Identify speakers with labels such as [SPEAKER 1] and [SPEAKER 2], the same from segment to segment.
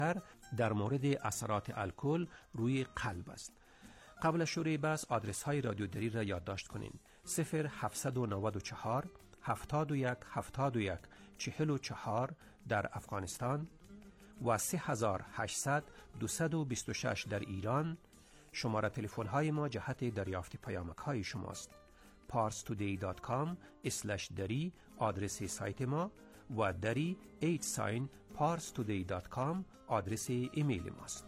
[SPEAKER 1] در مورد اثرات الکل روی قلب است. قبل از شروع بحث آدرس های رادیو دری را یادداشت کنین: 0794 71 71 44 در افغانستان و 3800 226 در ایران. شماره تلفن های ما جهت دریافت پیامک های شماست. parstoday.com/dari آدرس سایت ما و dari @parstoday.com آدرس ایمیل ماست.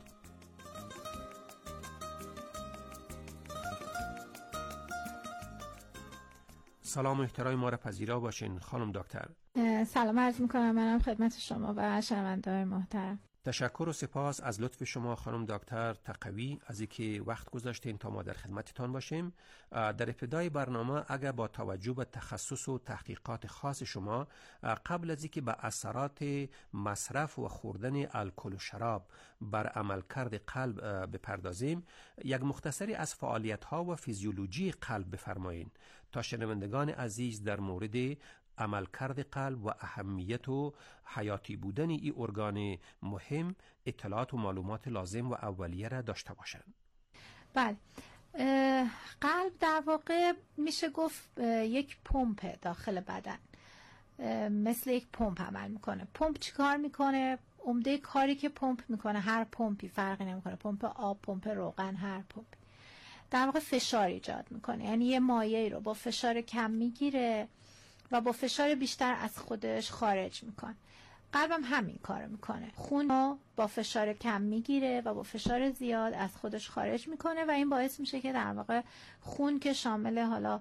[SPEAKER 1] سلام و احترام ما را پذیرا باشین خانم دکتر.
[SPEAKER 2] سلام عرض میکنم منم خدمت شما و شنونده‌های محترم.
[SPEAKER 1] تشکر و سپاس از لطف شما خانم دکتر تقوی از اینکه وقت گذاشتین تا ما در خدمتتان باشیم. در ابتدای برنامه اگر با توجه به تخصص و تحقیقات خاص شما قبل از اینکه به اثرات مصرف و خوردن الکل و شراب بر عملکرد قلب بپردازیم، یک مختصری از فعالیت‌ها و فیزیولوژی قلب بفرمایید تا شنوندگان عزیز در مورد عملکرد قلب و اهمیت و حیاتی بودن این ارگان مهم اطلاعات و معلومات لازم و اولیه را داشته باشند.
[SPEAKER 2] بله، قلب در واقع میشه گفت یک پمپ داخل بدن، مثل یک پمپ عمل میکنه. پمپ چی کار میکنه؟ عمده کاری که پمپ میکنه، هر پمپی فرقی نمیکنه، پمپ آب، پمپ روغن، هر پمپی در واقع فشار ایجاد میکنه. یعنی یه مایعی رو با فشار کم میگیره و با فشار بیشتر از خودش خارج میکنه. قلبم همین کارو میکنه، خون رو با فشار کم میگیره و با فشار زیاد از خودش خارج میکنه و این باعث میشه که در واقع خون که شامل حالا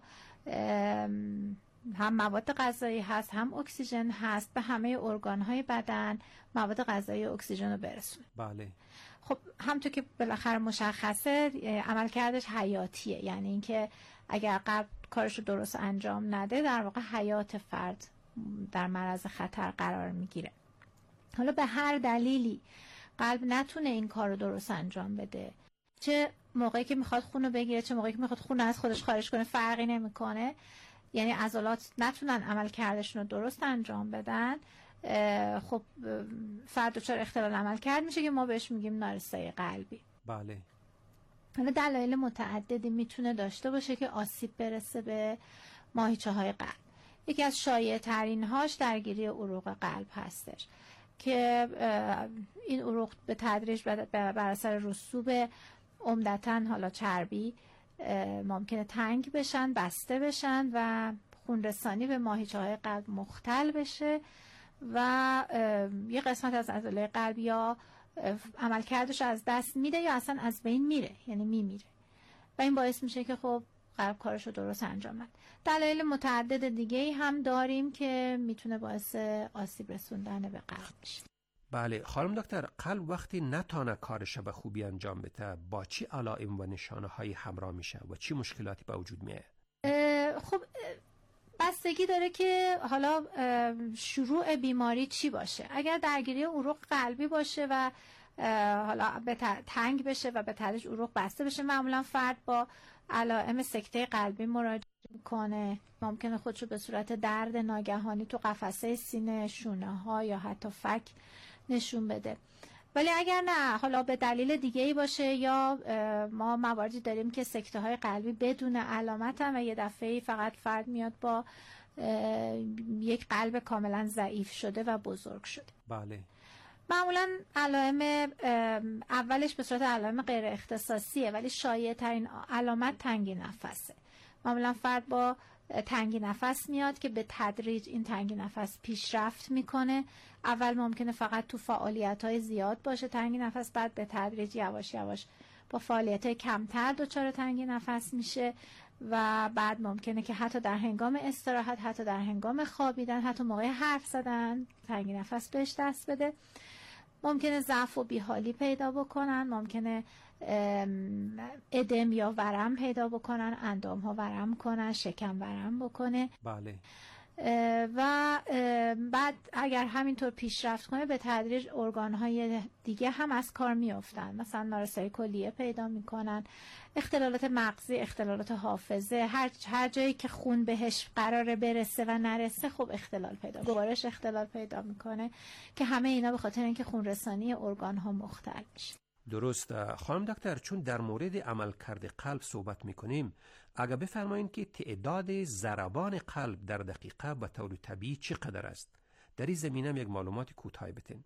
[SPEAKER 2] هم مواد غذایی هست هم اکسیژن هست، به همه ارگانهای بدن مواد غذایی و اکسیژن رو برسونه.
[SPEAKER 1] بله.
[SPEAKER 2] خب همونطور که بالاخره مشخصه عملکردش حیاتیه، یعنی اینکه اگر قلب کارش رو درست انجام نده در واقع حیات فرد در معرض خطر قرار میگیره. حالا به هر دلیلی قلب نتونه این کار رو درست انجام بده، چه موقعی که میخواد خون رو بگیره چه موقعی که میخواد خون رو از خودش خارج کنه فرقی نمیکنه، یعنی عضلات نتونن عملکردشون رو درست انجام بدن، خب فرد دچار اختلال عملکرد میشه که ما بهش میگیم نارسایی قلبی.
[SPEAKER 1] بله.
[SPEAKER 2] حالا دلایل متعددی میتونه داشته باشه که آسیب برسه به ماهیچه‌های قلب. یکی از شایع ترین هاش درگیری عروق قلب هستش که این عروق به تدریج بر اثر رسوب عمدتاً حالا چربی ممکنه تنگ بشن، بسته بشن و خونرسانی به ماهیچه‌های قلب مختل بشه و یه قسمت از عضله قلب یا عملکردش از دست میده یا اصلا از بین میره، یعنی میمیره و این باعث میشه که خب قلب کارش رو درست انجام بده. دلایل متعدد دیگه هم داریم که میتونه باعث آسیب رسوندن به قلب بشه.
[SPEAKER 1] بله خانم دکتر، قلب وقتی نتانه کارش به خوبی انجام بده با چی علائم و نشانه های همراه میشه و چی مشکلاتی به وجود میاد؟
[SPEAKER 2] خب بستگی داره که حالا شروع بیماری چی باشه. اگر درگیری عروق قلبی باشه و حالا تنگ بشه و به تدریج عروق بسته بشه، معمولا فرد با علائم سکته قلبی مراجعه میکنه. ممکنه خودشو به صورت درد ناگهانی تو قفسه سینه، شونه ها یا حتی فک نشون بده. ولی اگر نه حالا به دلیل دیگه ای باشه یا ما مواردی داریم که سکته های قلبی بدون علامت هم و یه دفعه فقط فرد میاد با یک قلب کاملا ضعیف شده و بزرگ شده.
[SPEAKER 1] بله.
[SPEAKER 2] معمولا علائم اولش به صورت علائم غیر اختصاصیه ولی شایع ترین علامت تنگی نفسه. معمولا فرد با تنگی نفس میاد که به تدریج این تنگی نفس پیشرفت میکنه. اول ممکنه فقط تو فعالیت‌های زیاد باشه تنگی نفس، بعد به تدریج یواش یواش با فعالیت‌های کمتر دچار تنگی نفس میشه و بعد ممکنه که حتی در هنگام استراحت، حتی در هنگام خوابیدن، حتی موقع حرف زدن تنگی نفس بهش دست بده. ممکنه ضعف و بیحالی پیدا بکنن، ممکنه ادم یا ورم پیدا بکنن، اندام‌ها ورم کنن، شکم ورم بکنه.
[SPEAKER 1] بله.
[SPEAKER 2] و بعد اگر همینطور پیشرفت کنه به تدریج ارگان‌های دیگه هم از کار میافتن، مثلا نارسایی کلیه پیدا میکنن، اختلالات مغزی، اختلالات حافظه، هر جایی که خون بهش قراره برسه و نرسه خب اختلال پیدا، گوارش اختلال پیدا میکنه که همه اینا به خاطر اینکه خون رسانی ارگان‌ها مختل میشه.
[SPEAKER 1] درست. خانم دکتر، چون در مورد عملکرد قلب صحبت میکنیم، اگر بفرمایید که تعداد ضربان قلب در دقیقه به طور طبیعی چقدر است؟ در این زمینه یک معلومات کوتاهی بدین.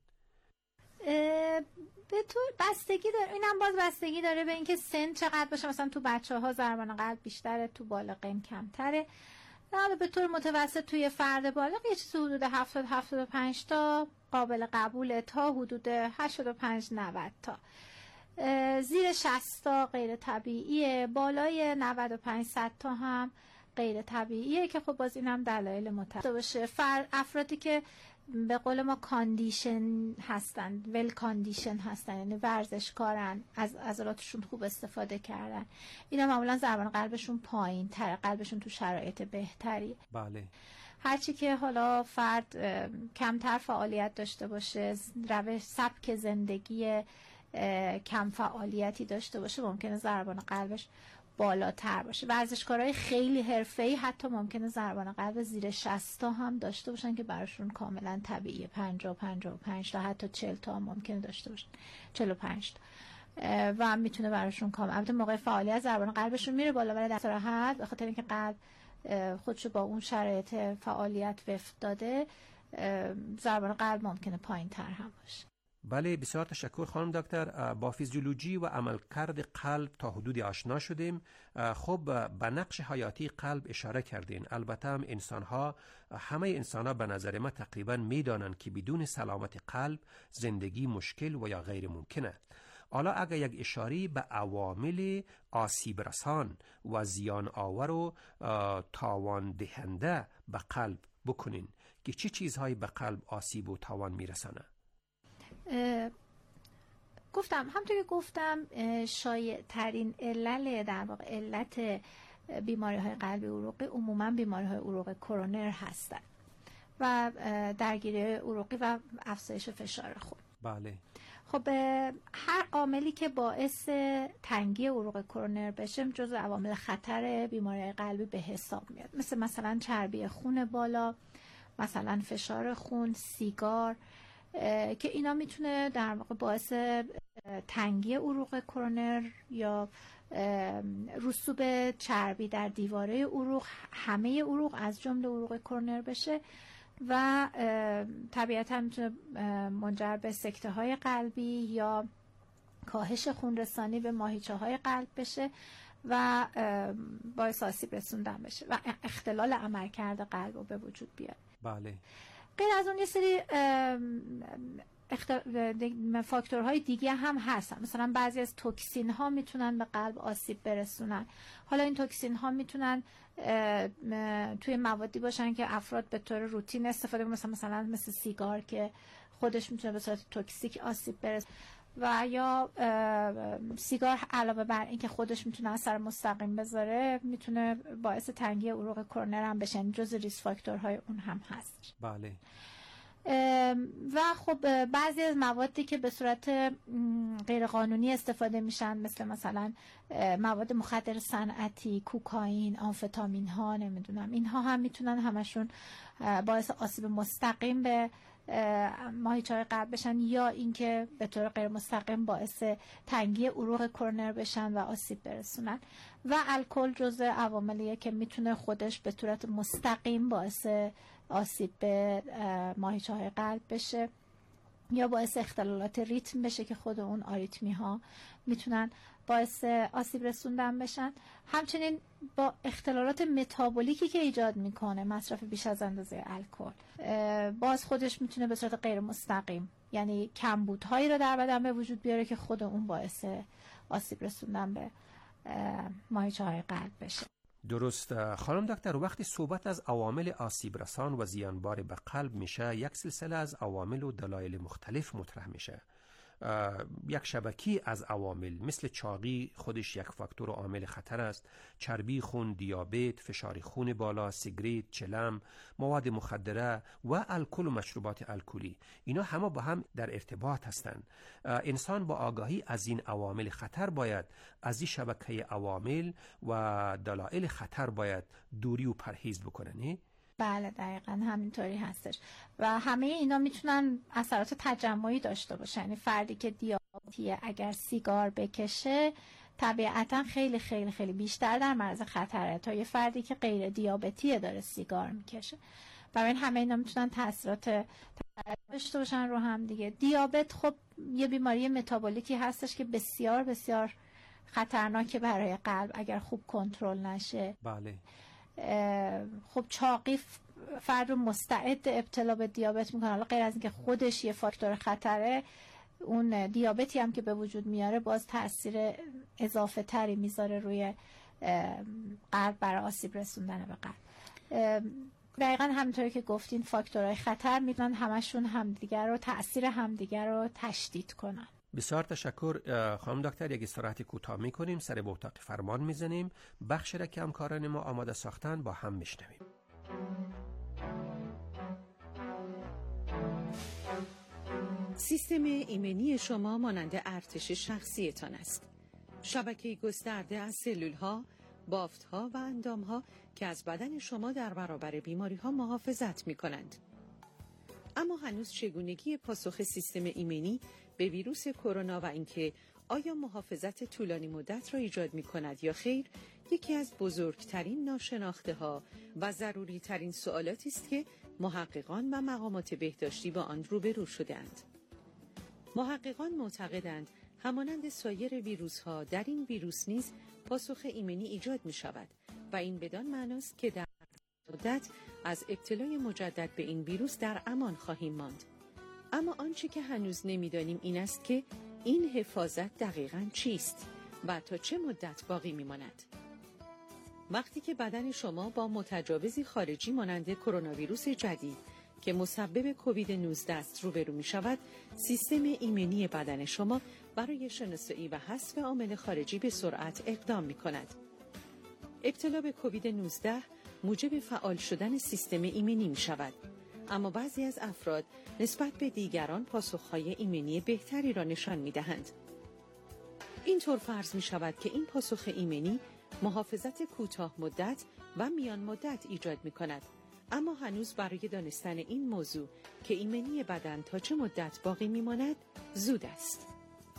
[SPEAKER 2] به طور بستگی داره، اینم باز بستگی داره به اینکه سن چقدر باشه. مثلا تو بچه‌ها ضربان قلب بیشتره، تو بالغین کمتره. حالا به طور متوسط توی فرد بالغ یه چیز حدود 70-75 تا قابل قبوله تا حدود 85-90 تا. زیر 60 تا غیر طبیعیه، بالای 95-100 تا هم غیر طبیعیه که خب باز اینم دلایل متعدد باشه. افرادی که به قول ما کاندیشن هستن، ول کاندیشن هستن، یعنی ورزشکارن، از عضلاتشون خوب استفاده کردن، اینا معمولا ضربان قلبشون پایین تر، قلبشون تو شرایط بهتری.
[SPEAKER 1] بله.
[SPEAKER 2] هرچی که حالا فرد کمتر فعالیت داشته باشه، روش سبک زندگی کم فعالیتی داشته باشه، ممکنه ضربان قلبش بالاتر باشه. ورزشکارای خیلی حرفه‌ای حتی ممکنه ضربان قلب زیر 60 تا هم داشته باشن که براشون کاملا طبیعیه. 50-55 تا حتی 40 تا هم ممکنه داشته باشن، 45 تا و میتونه براشون کاملا. البته موقع فعالیت ضربان قلبشون میره بالا، ولی در استراحت به خاطر اینکه قلب خودشو با اون شرایط فعالیت وفق داده، ضربان قلب ممکنه پایین تر هم باشه.
[SPEAKER 1] بله، بسیار تشکر خانم دکتر. با فیزیولوژی و عملکرد قلب تا حدودی آشنا شدیم. خب به نقش حیاتی قلب اشاره کردین. البته هم همه انسان ها به نظر ما تقریبا میدانن که بدون سلامت قلب زندگی مشکل و یا غیر ممکنه. حالا اگر یک اشاره به عوامل آسیب رسان و زیان آور و تاوان دهنده به قلب بکنین که چه چیزهایی به قلب آسیب و تاوان میرسانه؟
[SPEAKER 2] همونطور که گفتم شایع ترین در واقع علت بیماری های قلبی عروقی عموما بیماری های عروق کرونر هستن و درگیری عروقی و افزایش فشار خون.
[SPEAKER 1] بله.
[SPEAKER 2] خب هر عاملی که باعث تنگی عروق کرونر بشه جزو عوامل خطر بیماری قلبی به حساب میاد، مثلا چربی خون بالا، مثلا فشار خون، سیگار، که اینا میتونه در واقع باعث تنگی عروق کرونر یا رسوب چربی در دیواره عروق، همه عروق از جمله عروق کرونر بشه و طبیعتا میتونه منجر به سکته های قلبی یا کاهش خون رسانی به ماهیچه های قلب بشه و باعث آسیب رسوندن بشه و اختلال عملکرد قلب رو به وجود بیاره.
[SPEAKER 1] بله.
[SPEAKER 2] غیر از اون یه سری فاکتورهای دیگه هم هستن، مثلا بعضی از توکسین ها میتونن به قلب آسیب برسونن. حالا این توکسین ها میتونن توی موادی باشن که افراد به طور روتین استفاده کنن، مثل سیگار که خودش میتونه به صورت توکسیک آسیب برسونه، و یا سیگار علاوه بر اینکه خودش میتونه اثر مستقیم بذاره میتونه باعث تنگی عروق کرونر هم بشه، جز ریسک فاکتورهای اون هم هست.
[SPEAKER 1] بله.
[SPEAKER 2] و خب بعضی از موادی که به صورت غیرقانونی استفاده میشن، مثلا مواد مخدر صنعتی، کوکائین، آمفتامین ها، نمیدونم، اینها هم میتونن همشون باعث آسیب مستقیم به ماهیچه‌های قلب بشن یا اینکه به طور غیر مستقیم باعث تنگی عروق کرونر بشن و آسیب برسونن. و الکل جزء عواملیه که میتونه خودش به صورت مستقیم باعث آسیب به ماهیچه‌های قلب بشه یا باعث اختلالات ریتم بشه که خود اون آریتمی ها میتونن باعث آسیب رسوندن بشن. همچنین با اختلالات متابولیکی که ایجاد میکنه مصرف بیش از اندازه الکل، باز خودش میتونه به صورت غیر مستقیم، یعنی کمبودهایی رو در بدن به وجود بیاره که خود اون باعث آسیب رسوندن به ماهیچه‌های قلب بشه.
[SPEAKER 1] درست. خانم دکتر، وقتی صحبت از عوامل آسیب رسان و زیانبار به قلب میشه، یک سلسله از عوامل و دلایل مختلف مطرح میشه. یک شبکی از عوامل مثل چاقی خودش یک فاکتور و عامل خطر است، چربی خون، دیابت، فشار خون بالا، سیگریت، چلم، مواد مخدره و الکل و مشروبات الکلی، اینا همه با هم در ارتباط هستند. انسان با آگاهی از این عوامل خطر باید از این شبکه عوامل و دلایل خطر باید دوری و پرهیز بکنه، نه؟
[SPEAKER 2] بله دقیقا همینطوری هستش و همه اینا میتونن اثرات تجمعی داشته باشن. یعنی فردی که دیابتیه اگر سیگار بکشه طبیعتا خیلی خیلی خیلی بیشتر در معرض خطره تا یه فردی که غیر دیابتیه داره سیگار میکشه. برای این همه اینا میتونن تاثیرات داشته باشن رو هم دیگه. دیابت خب یه بیماری متابولیکی هستش که بسیار بسیار خطرناکه برای قلب اگر خوب کنترل نشه.
[SPEAKER 1] بله.
[SPEAKER 2] خب چاقی فرد رو مستعد ابتلا به دیابت میکنه. حالا غیر از اینکه خودش یه فاکتور خطره، اون دیابتی هم که به وجود میاره باز تاثیر اضافه تری میذاره روی قلب برای آسیب رسوندن به قلب. دقیقا همونطوری که گفتین فاکتورهای خطر میتونن همشون همدیگر رو تاثیر همدیگر رو تشدید کنن.
[SPEAKER 1] بسیار تشکر خانم دکتر. یک استراحت کوتاه میکنیم، سر به اتاق فرمان میزنیم، بخش را که همکاران ما آماده ساختن با هم میشنویم.
[SPEAKER 3] سیستم ایمنی شما مانند ارتش شخصیتان است. شبکه گسترده از سلول‌ها، بافت‌ها و اندام‌ها که از بدن شما در برابر بیماری‌ها محافظت می‌کنند. اما هنوز چگونگی پاسخ سیستم ایمنی به ویروس کرونا و اینکه آیا محافظت طولانی مدت را ایجاد می‌کند یا خیر، یکی از بزرگترین ناشناخته‌ها و ضروری‌ترین سوالاتی است که محققان و مقامات بهداشتی با آن روبرو شده‌اند. محققان معتقدند همانند سایر ویروس‌ها در این ویروس نیز پاسخ ایمنی ایجاد می‌شود و این بدان معناست که در مدت از ابتلای مجدد به این ویروس در امان خواهیم ماند. اما آنچه که هنوز نمی‌دانیم این است که این حفاظت دقیقاً چیست و تا چه مدت باقی می‌ماند. وقتی که بدن شما با متجاوزی خارجی مانند کرونا ویروس جدید که مسبب کووید 19 است روبرو می‌شود، سیستم ایمنی بدن شما برای شناسایی و حذف عامل خارجی به سرعت اقدام می‌کند. ابتلا به کووید 19 موجب فعال شدن سیستم ایمنی می‌شود، اما بعضی از افراد نسبت به دیگران پاسخ‌های ایمنی بهتری را نشان می‌دهند. اینطور فرض می‌شود که این پاسخ ایمنی محافظت کوتاه مدت و میان مدت ایجاد می‌کند، اما هنوز برای دانستن این موضوع که ایمنی بدن تا چه مدت باقی می‌ماند زود است.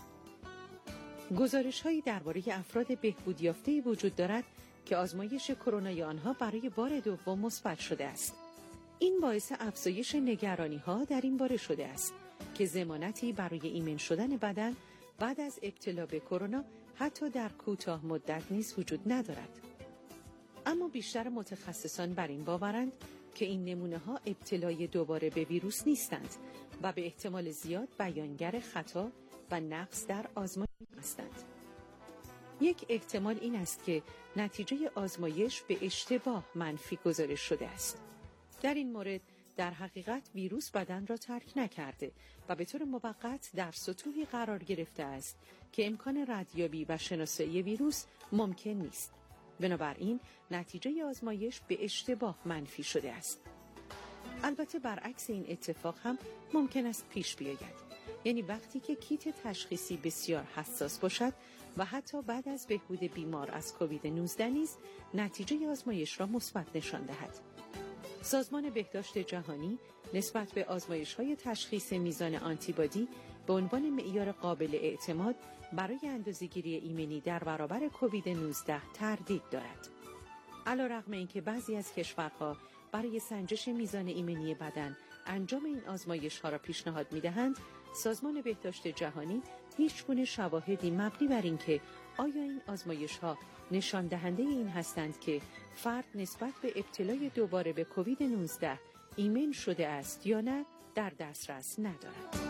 [SPEAKER 3] گزارش‌هایی درباره افراد بهبود یافته وجود دارد که آزمایش کرونای آنها برای بار دوم مثبت شده است. این باعث افزایش نگرانی‌ها در این باره شده است که ضمانتی برای ایمن شدن بدن بعد از ابتلا به کرونا حتی در کوتاه مدت نیز وجود ندارد. اما بیشتر متخصصان بر این باورند که این نمونه‌ها ابتلای دوباره به ویروس نیستند و به احتمال زیاد بیانگر خطا و نقص در آزمایش هستند. یک احتمال این است که نتیجه آزمایش به اشتباه منفی گزارش شده است. در این مورد در حقیقت ویروس بدن را ترک نکرده و به طور موقت در سطوحی قرار گرفته است که امکان ردیابی و شناسایی ویروس ممکن نیست. بنابراین نتیجه آزمایش به اشتباه منفی شده است. البته برعکس این اتفاق هم ممکن است پیش بیاید. یعنی وقتی که کیت تشخیصی بسیار حساس باشد و حتی بعد از بهبود بیمار از کووید 19 نیز نتیجه آزمایش را مثبت نشان دهد. سازمان بهداشت جهانی نسبت به آزمایش‌های تشخیص میزان آنتیبادی به عنوان معیار قابل اعتماد برای اندازه‌گیری ایمنی در برابر کووید 19 تردید دارد. علی‌رغم اینکه بعضی از کشورها برای سنجش میزان ایمنی بدن انجام این آزمایش‌ها را پیشنهاد می‌دهند، سازمان بهداشت جهانی هیچگونه شواهدی مبنی بر اینکه آیا این آزمایش‌ها نشان دهنده این هستند که فرد نسبت به ابتلای دوباره به کووید 19 ایمن شده است یا نه در دسترس ندارد.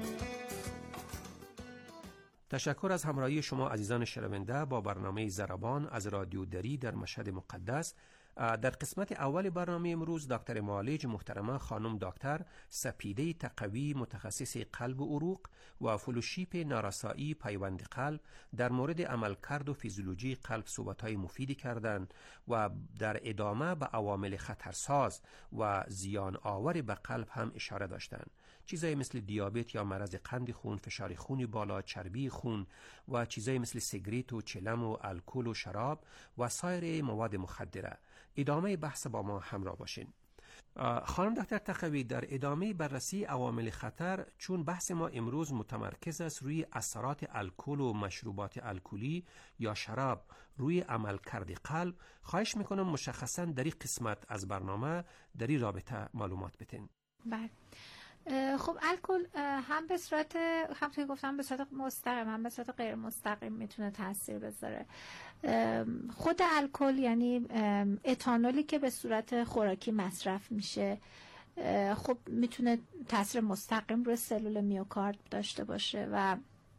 [SPEAKER 1] تشکر از همراهی شما عزیزان شنونده با برنامه ضربان از رادیو دری در مشهد مقدس. در قسمت اول برنامه امروز دکتر معالج محترمه خانم دکتر سپیده تقوی متخصص قلب و عروق و فلوشیپ نارسایی پیوند قلب در مورد عملکرد و فیزیولوژی قلب صحبت‌های مفیدی کردند و در ادامه به عوامل خطرساز و زیان آور به قلب هم اشاره داشتند. چیزایی مثل دیابت یا مرض قند خون، فشار خون بالا، چربی خون و چیزایی مثل سیگریت و چلم و الکل و شراب و سایر مواد مخدره. ادامه بحث با ما همراه باشین. خانم دکتر تقوی، در ادامه بررسی عوامل خطر، چون بحث ما امروز متمرکز است روی اثرات الکل و مشروبات الکلی یا شراب روی عملکرد قلب، خواهش میکنم مشخصا در این قسمت از برنامه در این رابطه معلومات بدین.
[SPEAKER 2] بله. خب الکل هم به صورت، همونطور که گفتم، به صورت مستقیم هم به صورت غیر مستقیم میتونه تاثیر بذاره. خود الکل یعنی اتانولی که به صورت خوراکی مصرف میشه، خب میتونه تاثیر مستقیم روی سلول میوکارد داشته باشه و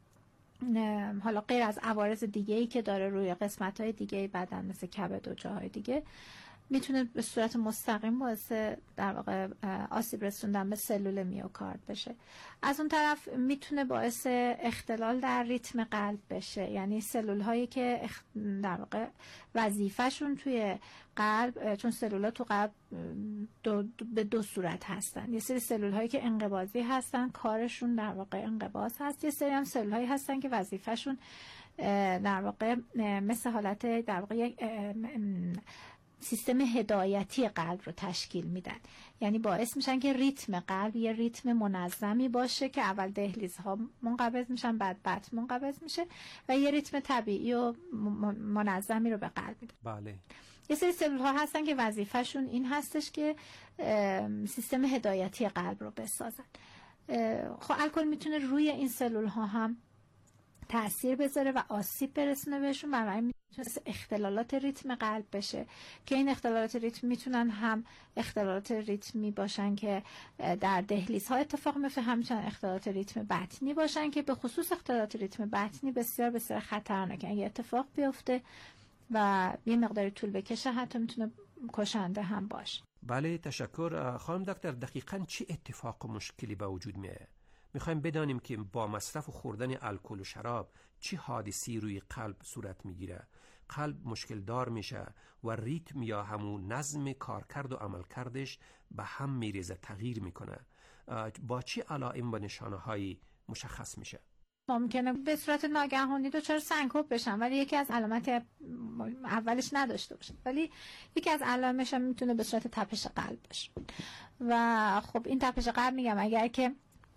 [SPEAKER 2] حالا غیر از عوارض دیگه‌ای که داره روی قسمت‌های دیگه بدن مثل کبد و جاهای دیگه، میتونه به صورت مستقیم باعث در واقع آسیب رسوندن به سلول میوکارد بشه. از اون طرف میتونه باعث اختلال در ریتم قلب بشه، یعنی سلول هایی که در واقع وظیفه‌شون توی قلب، چون سلول‌ها تو قلب به دو صورت هستن، یه سری سلول هایی که انقباضی هستن، کارشون در واقع انقباض هست، یه سری هم سلول هایی هستن که وظیفه‌شون در واقع مثل حالت در واقع یک سیستم هدایتی قلب رو تشکیل میدن، یعنی باعث میشن که ریتم قلب یه ریتم منظمی باشه که اول دهلیزها منقبض میشن، بعد بطن منقبض میشه و یه ریتم طبیعی و منظمی رو به قلب میده.
[SPEAKER 1] بله.
[SPEAKER 2] یه سری سلول ها هستن که وظیفه‌شون این هستش که سیستم هدایتی قلب رو بسازن. خب الکل میتونه روی این سلول ها هم تأثیر بذاره و آسیب برسونه بهشون، بنابراین میتونه اختلالات ریتم قلب بشه که این اختلالات ریتم میتونن هم اختلالات ریتمی باشن که در دهلیزها اتفاق میفته، همچنین اختلالات ریتم بطنی باشن که به خصوص اختلالات ریتم بطنی بسیار بسیار خطرناکه. اگه اتفاق بیفته و یه مقداری طول بکشه حتی میتونه کشنده هم باشه.
[SPEAKER 1] بله، تشکر. خانم دکتر، دقیقاً چه اتفاق و مشکلی به وجود میاد؟ میخوایم بدانیم که با مصرف و خوردن الکل و شراب چه حادثی روی قلب صورت میگیره. قلب مشکل دار میشه و ریتم یا همون نظم کارکرد و عملکردش به هم میریزه، تغییر میکنه. با چه علائم و نشانه هایی مشخص میشه؟
[SPEAKER 2] ممکنه به صورت ناگهانی دچار سنکوپ بشن ولی یکی از علامت اولش نداشته باشن، ولی یکی از علائمش هم میتونه به صورت تپش قلب باشه. و خب این تپش قلب، میگم اگر که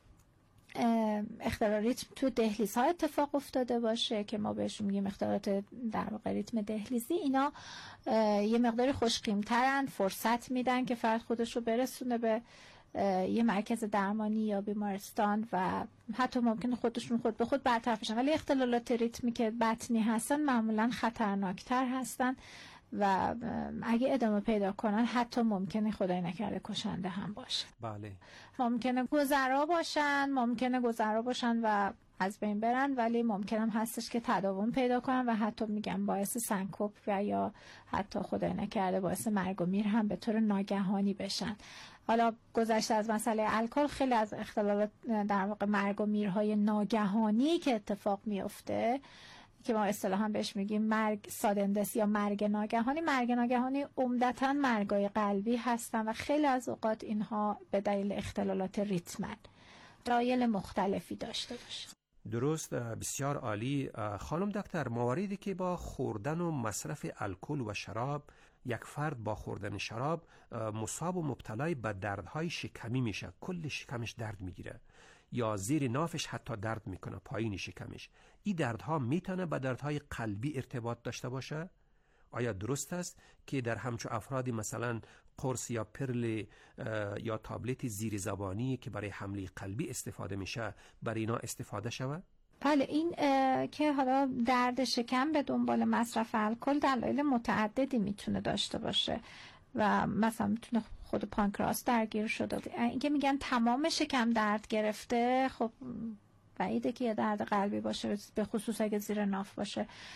[SPEAKER 2] اختلال ریتم تو دهلیزها اتفاق افتاده باشه که ما بهش میگیم اختلالات در واقع ریتم دهلیزی، اینا یه مقداری خوشقیمترن، فرصت میدن که فرد خودش رو برسونه به یه مرکز درمانی یا بیمارستان و حتی ممکنه خودشون خود به خود برطرف بشن. ولی اختلالات ریتمی که بطنی هستن معمولا خطرناکتر هستن و اگه ادامه پیدا کنن حتی ممکنه خدای نکرده کشنده هم باشه.
[SPEAKER 1] بله.
[SPEAKER 2] ممکنه گذرا باشن و از بین برن، ولی ممکنه هم هستش که تداوم پیدا کنن و حتی میگم باعث سنکوپ و یا حتی خدای نکرده باعث مرگ و میر هم به طور ناگهانی بشن. حالا گذشته از مسئله الکل، خیلی از اختلالات در واقع مرگ و میرهای ناگهانی که اتفاق میفته که ما اصطلاحاً بهش میگیم مرگ سادندس یا مرگ ناگهانی عمدتاً مرگای قلبی هستن و خیلی از اوقات اینها به دلیل اختلالات ریتمن، دلایل مختلفی داشته باشه.
[SPEAKER 1] درست، بسیار عالی. خانم دکتر، مواردی که با خوردن و مصرف الکل و شراب یک فرد با خوردن شراب مصاب و مبتلای به دردهای شکمی میشه، کل شکمش درد میگیره یا زیر نافش حتی درد میکنه، پایین شکمش، این دردها میتونه با دردهای قلبی ارتباط داشته باشه؟ آیا درست است که در همچو افرادی مثلا قرص یا پرل یا تابلت زیر زبانی که برای حمله قلبی استفاده میشه برای اینا استفاده شود؟
[SPEAKER 2] بله، این که حالا درد شکم به دنبال مصرف الکل دلایل متعددی میتونه داشته باشه و مثلا میتونه خود پانکراس درگیر شده. اینکه میگن تمام شکم درد گرفته، خب بعیده که یه درد قلبی باشه، به خصوص اگه زیر ناف باشه.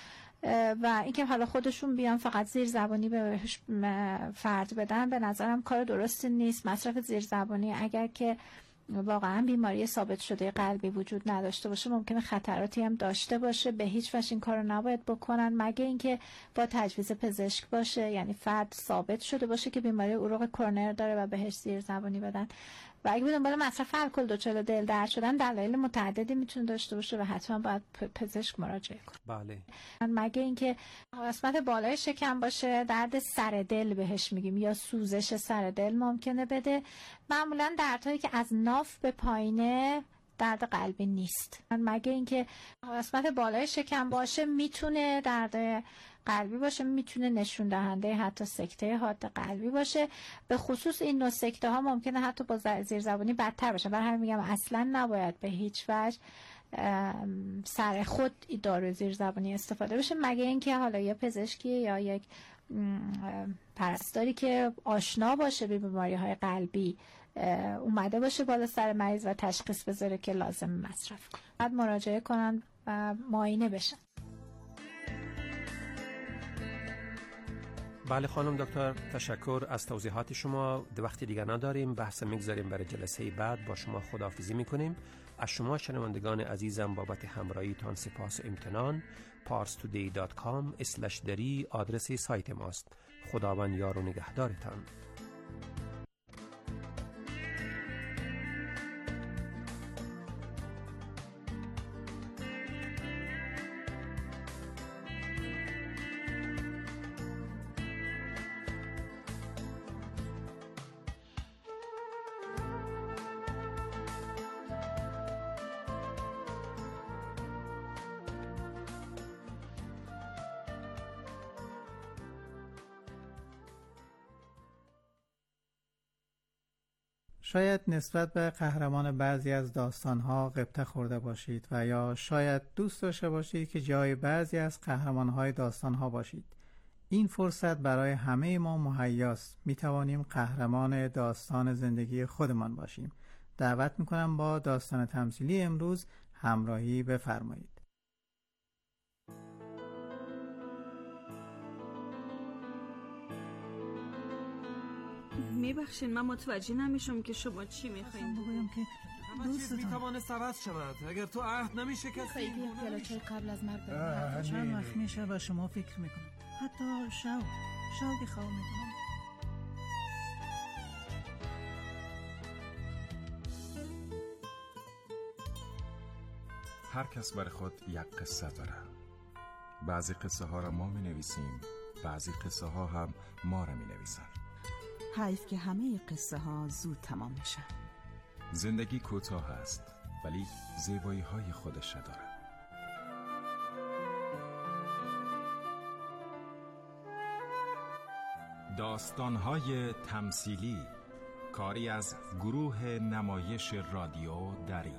[SPEAKER 2] و اینکه حالا خودشون بیان فقط زیرزبانی به فرد بدن به نظرم کار درستی نیست. مصرف زیرزبانی اگر که واقعا بیماری ثابت شده قلبی وجود نداشته باشه ممکنه خطراتی هم داشته باشه، به هیچ وجه این کارو نباید بکنن مگه اینکه با تجویز پزشک باشه، یعنی فرد ثابت شده باشه که بیماری عروق کرونر داره و بهش زیرزبانی بدن. و اگه بدون بالا مصرف الکل دچار دل درد شدن دلایل متعددی میتونه داشته باشه و حتما باید پزشک مراجعه کنه.
[SPEAKER 1] بله.
[SPEAKER 2] مگه اینکه قسمت بالای شکم باشه، درد سر دل بهش میگیم یا سوزش سر دل ممکنه بده. معمولا دردهایی که از ناف به پایینه درد قلبی نیست. مگه اینکه قسمت بالای شکم باشه میتونه درد قلبی باشه، میتونه نشون دهنده حتی سکته حاد قلبی باشه. به خصوص این نوع سکته ها ممکنه حتی با زیرزبانی بدتر باشه. برای همین میگم اصلا نباید به هیچ وجه سر خود داروی زیرزبانی استفاده بشه مگه اینکه حالا یا پزشکی یا یک پرستاری که آشنا باشه به بیماری های قلبی اومده باشه بالا سر مریض و تشخیص بذاره که لازم مصرف کنه. بعد مراجعه کنن و معاینه بشن.
[SPEAKER 1] بله خانم دکتر، تشکر از توضیحات شما. وقتی دیگه نداریم، بحث میگذاریم برای جلسه بعد. با شما خداحافظی میکنیم. از شما شنوندگان عزیزم بابت همراهیتان سپاس و امتنان. parstoday.com/dari آدرس سایت ماست. خداوند یار و نگهدارتان.
[SPEAKER 4] شاید نسبت به قهرمان بعضی از داستانها غبطه خورده باشید و یا شاید دوست داشته باشید که جای بعضی از قهرمانهای داستانها باشید. این فرصت برای همه ما مهیاست. می توانیم قهرمان داستان زندگی خودمان باشیم. دعوت می کنم با داستان تمثیلی امروز همراهی بفرمایید.
[SPEAKER 5] میبخشین من متوجه نمیشم که شما چی میخواین.
[SPEAKER 6] بگویم که
[SPEAKER 7] همه چیز میتوانست عوض شود اگر تو عهد نمیشکستی.
[SPEAKER 6] خیلی پیالوچه قبل از مرگ برم. چند وقت میشه و شما فکر میکنم حتی شوقی خواه میکنم.
[SPEAKER 8] هر کس برای خود یک قصه داره. بعضی قصه ها را ما می نویسیم، بعضی قصه ها هم ما را می نویسن.
[SPEAKER 9] حیف که همه قصه ها زود تمام میشن.
[SPEAKER 8] زندگی کوتاه است ولی زیبایی های خودش داره. داستان های تمثیلی، کاری از گروه نمایش رادیو دری.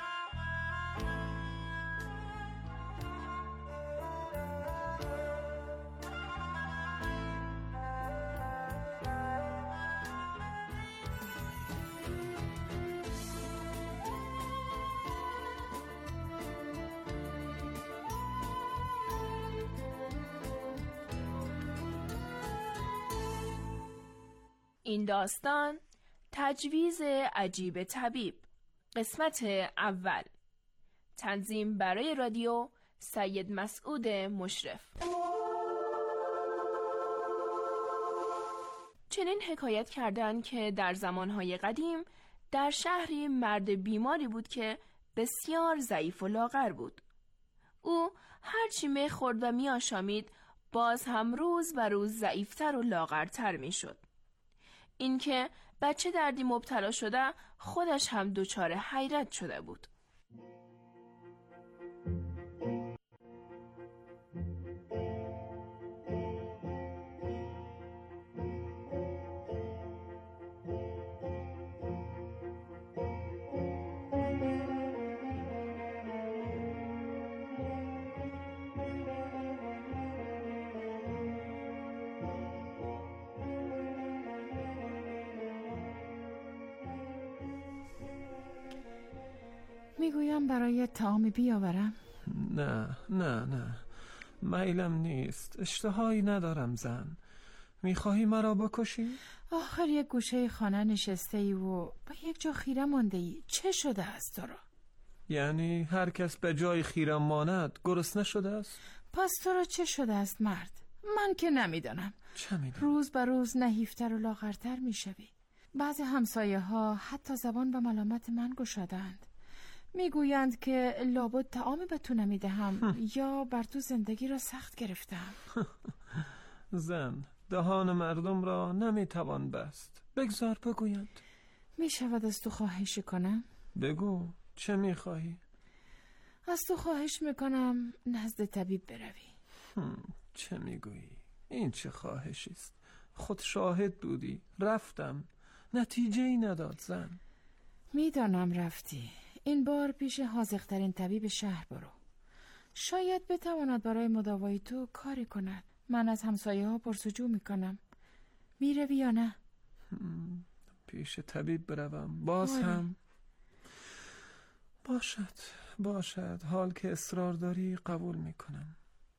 [SPEAKER 10] این داستان تجویز عجیب طبیب، قسمت اول. تنظیم برای رادیو سید مسعود مشرف. چنین حکایت کردند که در زمانهای قدیم در شهری مرد بیماری بود که بسیار ضعیف و لاغر بود. او هرچی میخورد و میآشامید باز هم روز و روز ضعیفتر و لاغرتر میشد. اینکه بچه دردی مبتلا شده خودش هم دچار حیرت شده بود.
[SPEAKER 9] میگویم برای طعام بیاورم.
[SPEAKER 1] نه
[SPEAKER 7] میلم نیست، اشتهایی ندارم زن. میخواهی مرا بکشی؟
[SPEAKER 11] آخر یک گوشه خانه نشسته ای و با یک جا خیره مانده ای. چه شده است تو را؟
[SPEAKER 7] یعنی هر کس به جای خیرم ماند گرسنه شده است؟
[SPEAKER 11] پس تو را چه شده است مرد؟ من که نمیدانم.
[SPEAKER 7] چه میدانم؟
[SPEAKER 11] روز به روز نحیفتر و لاغرتر میشوی. بعضی همسایه ها حتی زبان به ملامت من گشادند. میگویند که لابد طعامی به تو نمیدهم یا بر تو زندگی را سخت گرفتم.
[SPEAKER 7] زن، دهان مردم را نمیتوان بست. بگذار بگویند.
[SPEAKER 11] میشود از تو خواهشی کنم؟
[SPEAKER 7] بگو، چه میخواهی؟
[SPEAKER 11] از تو خواهش میکنم نزد طبیب بروی.
[SPEAKER 7] چه میگویی؟ این چه خواهشی است؟ خود شاهد بودی. رفتم، نتیجه ای نداد زن.
[SPEAKER 11] میدانم رفتی. این بار پیش حاذق‌ترین طبیب شهر برو. شاید بتواند برای مداوای تو کاری کند. من از همسایه ها پرسجو میکنم. میروی یا نه؟
[SPEAKER 7] پیش طبیب بروم باز هم؟ باشد حال که اصرار داری قبول میکنم.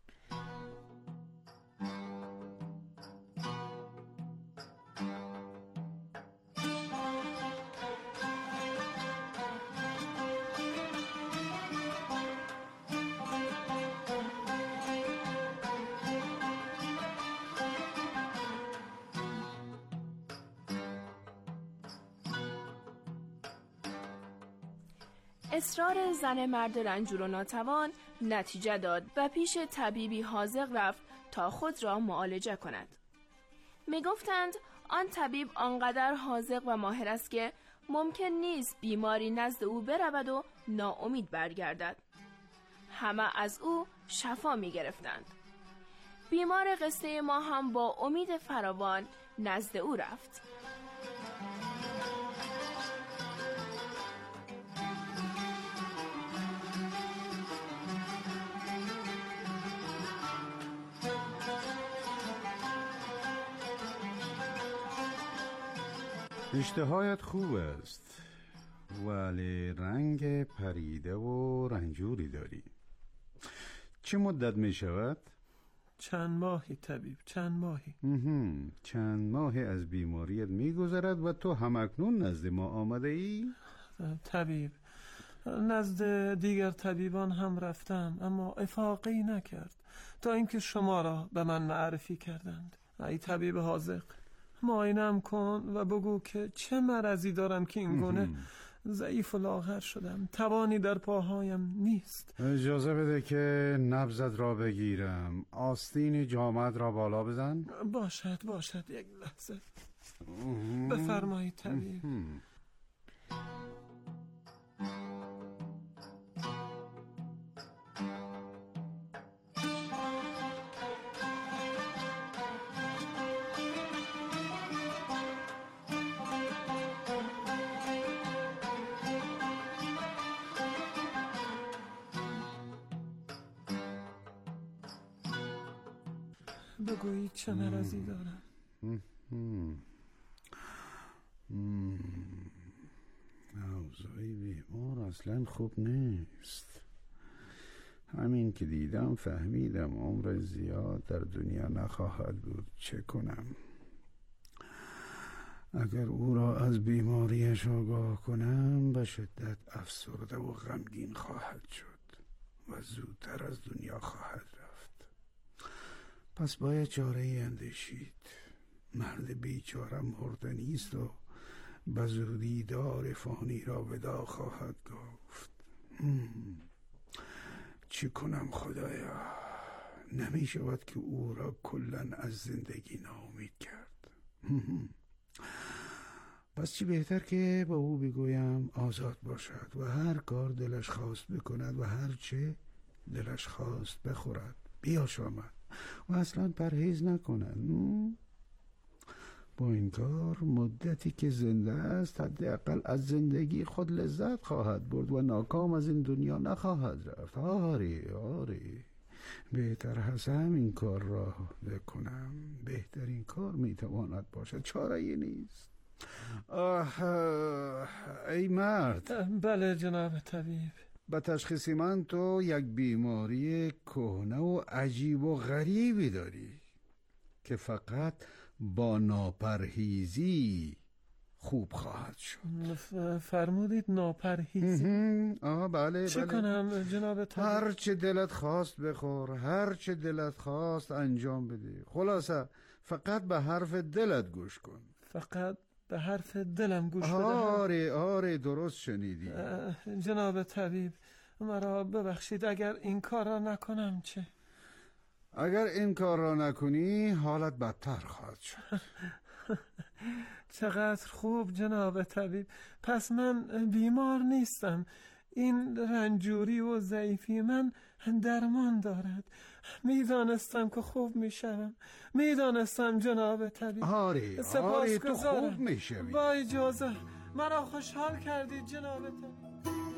[SPEAKER 10] اصرار زن مرد رنجور و ناتوان نتیجه داد و پیش طبیبی حاذق رفت تا خود را معالجه کند. می گفتند آن طبیب آنقدر حاذق و ماهر است که ممکن نیست بیماری نزد او برود و ناامید برگردد. همه از او شفا می گرفتند. بیمار قصه ما هم با امید فراوان نزد او رفت.
[SPEAKER 12] اشتهایت خوب است ولی رنگ پریده و رنجوری داری. چه مدت می شود؟
[SPEAKER 7] چند ماهی طبیب، چند ماهی.
[SPEAKER 12] چند ماهی از بیماریت می گذرد و تو همکنون نزد ما آمده ای؟
[SPEAKER 7] طبیب، نزد دیگر طبیبان هم رفتم اما افاقی نکرد تا اینکه شما را به من معرفی کردند. ای طبیب حاذق، معاینه‌ام کن و بگو که چه مرضی دارم که این گونه ضعیف و لاغر شدم. توانی در پاهایم نیست.
[SPEAKER 12] اجازه بده که نبضت را بگیرم. آستین جامت را بالا بزن.
[SPEAKER 7] باشد یک لحظه. بفرمایید طبیب. بگویید چه مرضی دارم.
[SPEAKER 12] اوضاعی بیمار اصلا خوب نیست. همین که دیدم فهمیدم عمر زیاد در دنیا نخواهد بود. چه کنم؟ اگر او را از بیماریش آگاه کنم به شدت افسرده و غمگین خواهد شد و زودتر از دنیا خواهد رفت. پس باید چاره ای اندیشید. مرد بیچاره مردنی است و به زودی دار فانی را ودا خواهد گفت. چه کنم خدایا؟ نمی شود که او را کلن از زندگی ناامید کرد. پس چی بهتر که با او بگویم آزاد باشد و هر کار دلش خواست بکند و هر چه دلش خواست بخورد بیاشامد و اصلا پرهیز نکند. با این کار مدتی که زنده است حداقل از زندگی خود لذت خواهد برد و ناکام از این دنیا نخواهد رفت. آری بهتر هست همین کار را بکنم. بهترین کار میتواند باشد. چاره ای نیست. ای مرد.
[SPEAKER 7] بله جناب طبیب.
[SPEAKER 12] به تشخیص من تو یک بیماری کهنه و عجیب و غریبی داری که فقط با ناپرهیزی خوب خواهد شد.
[SPEAKER 7] فرمودید ناپرهیزی؟
[SPEAKER 12] بله.
[SPEAKER 7] چه کنم جناب طبیب؟
[SPEAKER 12] هر چه دلت خواست بخور، هر چه دلت خواست انجام بده. خلاصه فقط به حرف دلت گوش کن.
[SPEAKER 7] فقط به حرف دلم گوش بدم؟
[SPEAKER 12] آره درست شنیدی.
[SPEAKER 7] جناب طبیب مرا ببخشید، اگر این کار را نکنم چه؟
[SPEAKER 12] اگر این کار را نکنی حالت بدتر خواهد شد.
[SPEAKER 7] چقدر خوب جناب طبیب، پس من بیمار نیستم. این رنجوری و ضعیفی من درمان دارد. میدانستم که خوب میشوم، میدانستم جناب طبیب.
[SPEAKER 12] آره تو خوب میشوی.
[SPEAKER 7] با اجازه مرا خوشحال کردید جناب طبیب.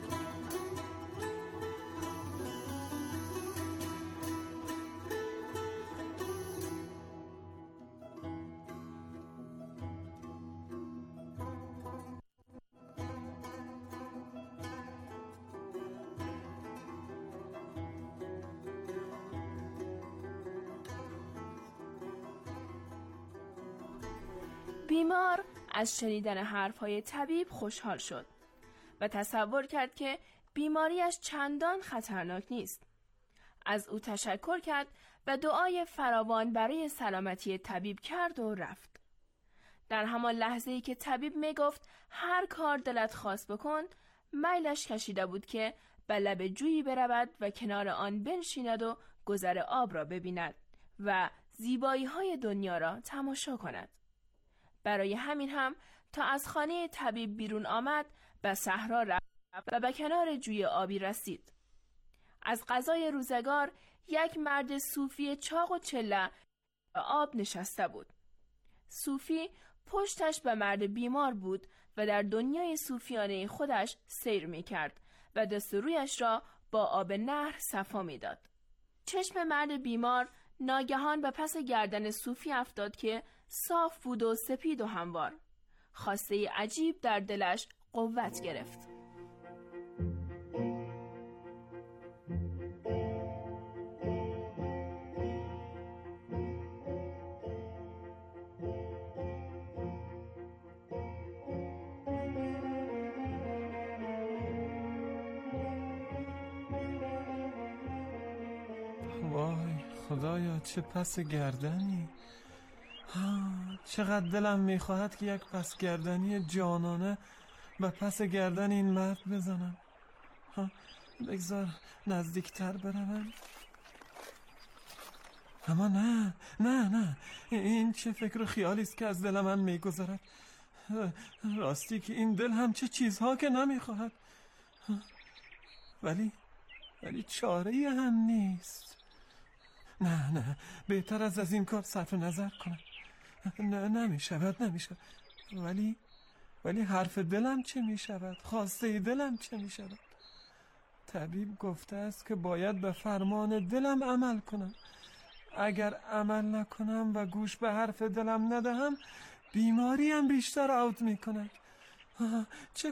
[SPEAKER 10] بیمار از شنیدن حرفهای طبیب خوشحال شد و تصور کرد که بیماریش چندان خطرناک نیست. از او تشکر کرد و دعای فراوان برای سلامتی طبیب کرد و رفت. در همان لحظه‌ای که طبیب میگفت هر کار دلت خواست بکن، میلش کشیده بود که به لب جویی برود و کنار آن بنشیند و گذر آب را ببیند و زیبایی‌های دنیا را تماشا کند. برای همین هم تا از خانه طبیب بیرون آمد به صحرا رفت و به کنار جوی آبی رسید. از غذای روزگار یک مرد صوفی چاق و چله به آب نشسته بود. صوفی پشتش به مرد بیمار بود و در دنیای صوفیانه خودش سیر می کرد و دست رویش را با آب نهر صفا می داد. چشم مرد بیمار ناگهان به پس گردن صوفی افتاد که صاف بود و سپید و هموار. خواسته عجیب در دلش قوت گرفت.
[SPEAKER 7] وای خدایا چه پس گردنی. چقدر دلم میخواهد که یک پس گردنی جانانه به پس گردن این مرد بزنم. بگذار نزدیکتر بروم. اما نه این چه فکر و خیالی است که از دل من میگذرد. راستی که این دل هم چه چیزها که نمیخواهد، ولی چاره‌ای هم نیست. نه بهتر از این کار صرف نظر کنم. نمیشود. ولی حرف دلم چه میشود؟ خواسته دلم چه میشود؟ طبیب گفته است که باید به فرمان دلم عمل کنم. اگر عمل نکنم و گوش به حرف دلم ندهم، بیماریم بیشتر عود میکند. چه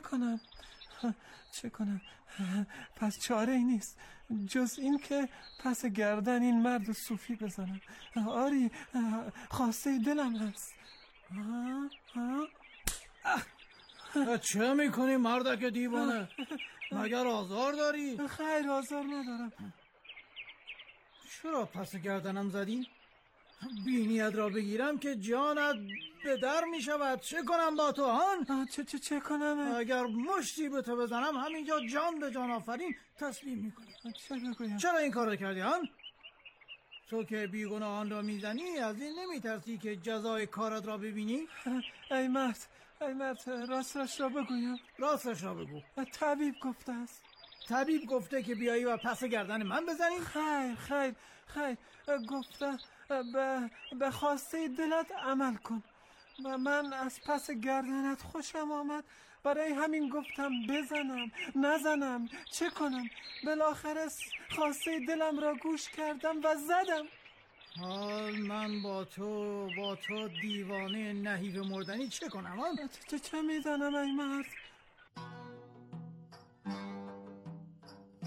[SPEAKER 7] کنم؟ پس چاره ای نیست جز این که پس گردن این مرد صوفی بزنم. آری خواسته دلم هست.
[SPEAKER 13] چه میکنی مردک دیوانه؟ مگر آزار داری؟
[SPEAKER 7] خیر آزار ندارم.
[SPEAKER 13] چرا پس گردنم زدی؟ بینیت را بگیرم که جانت به در می شود. چه کنم با تو هان؟
[SPEAKER 7] چه کنم؟
[SPEAKER 13] اگر مشتی به تو بزنم همینجا جان به جان آفرین تسلیم می کنی.
[SPEAKER 7] چه بگویم؟
[SPEAKER 13] چرا این کار کردی هان؟ تو که بیگناهان را میزنی از این نمی ترسی که جزای کارت را ببینی؟
[SPEAKER 7] ای مرد راستش را بگویم.
[SPEAKER 13] راستش را بگو.
[SPEAKER 7] طبیب گفته است.
[SPEAKER 13] طبیب گفته که بیایی و پس گردن من بزنی؟
[SPEAKER 7] خیر گفته به خواسته دلت عمل کن و من از پس گردنت خوشم آمد، برای همین گفتم بزنم نزنم چه کنم. بالاخره خواسته دلم را گوش کردم و زدم.
[SPEAKER 13] حال من با تو دیوانه نحیف مردنی چه کنم؟
[SPEAKER 7] چه میدانم ای مرد؟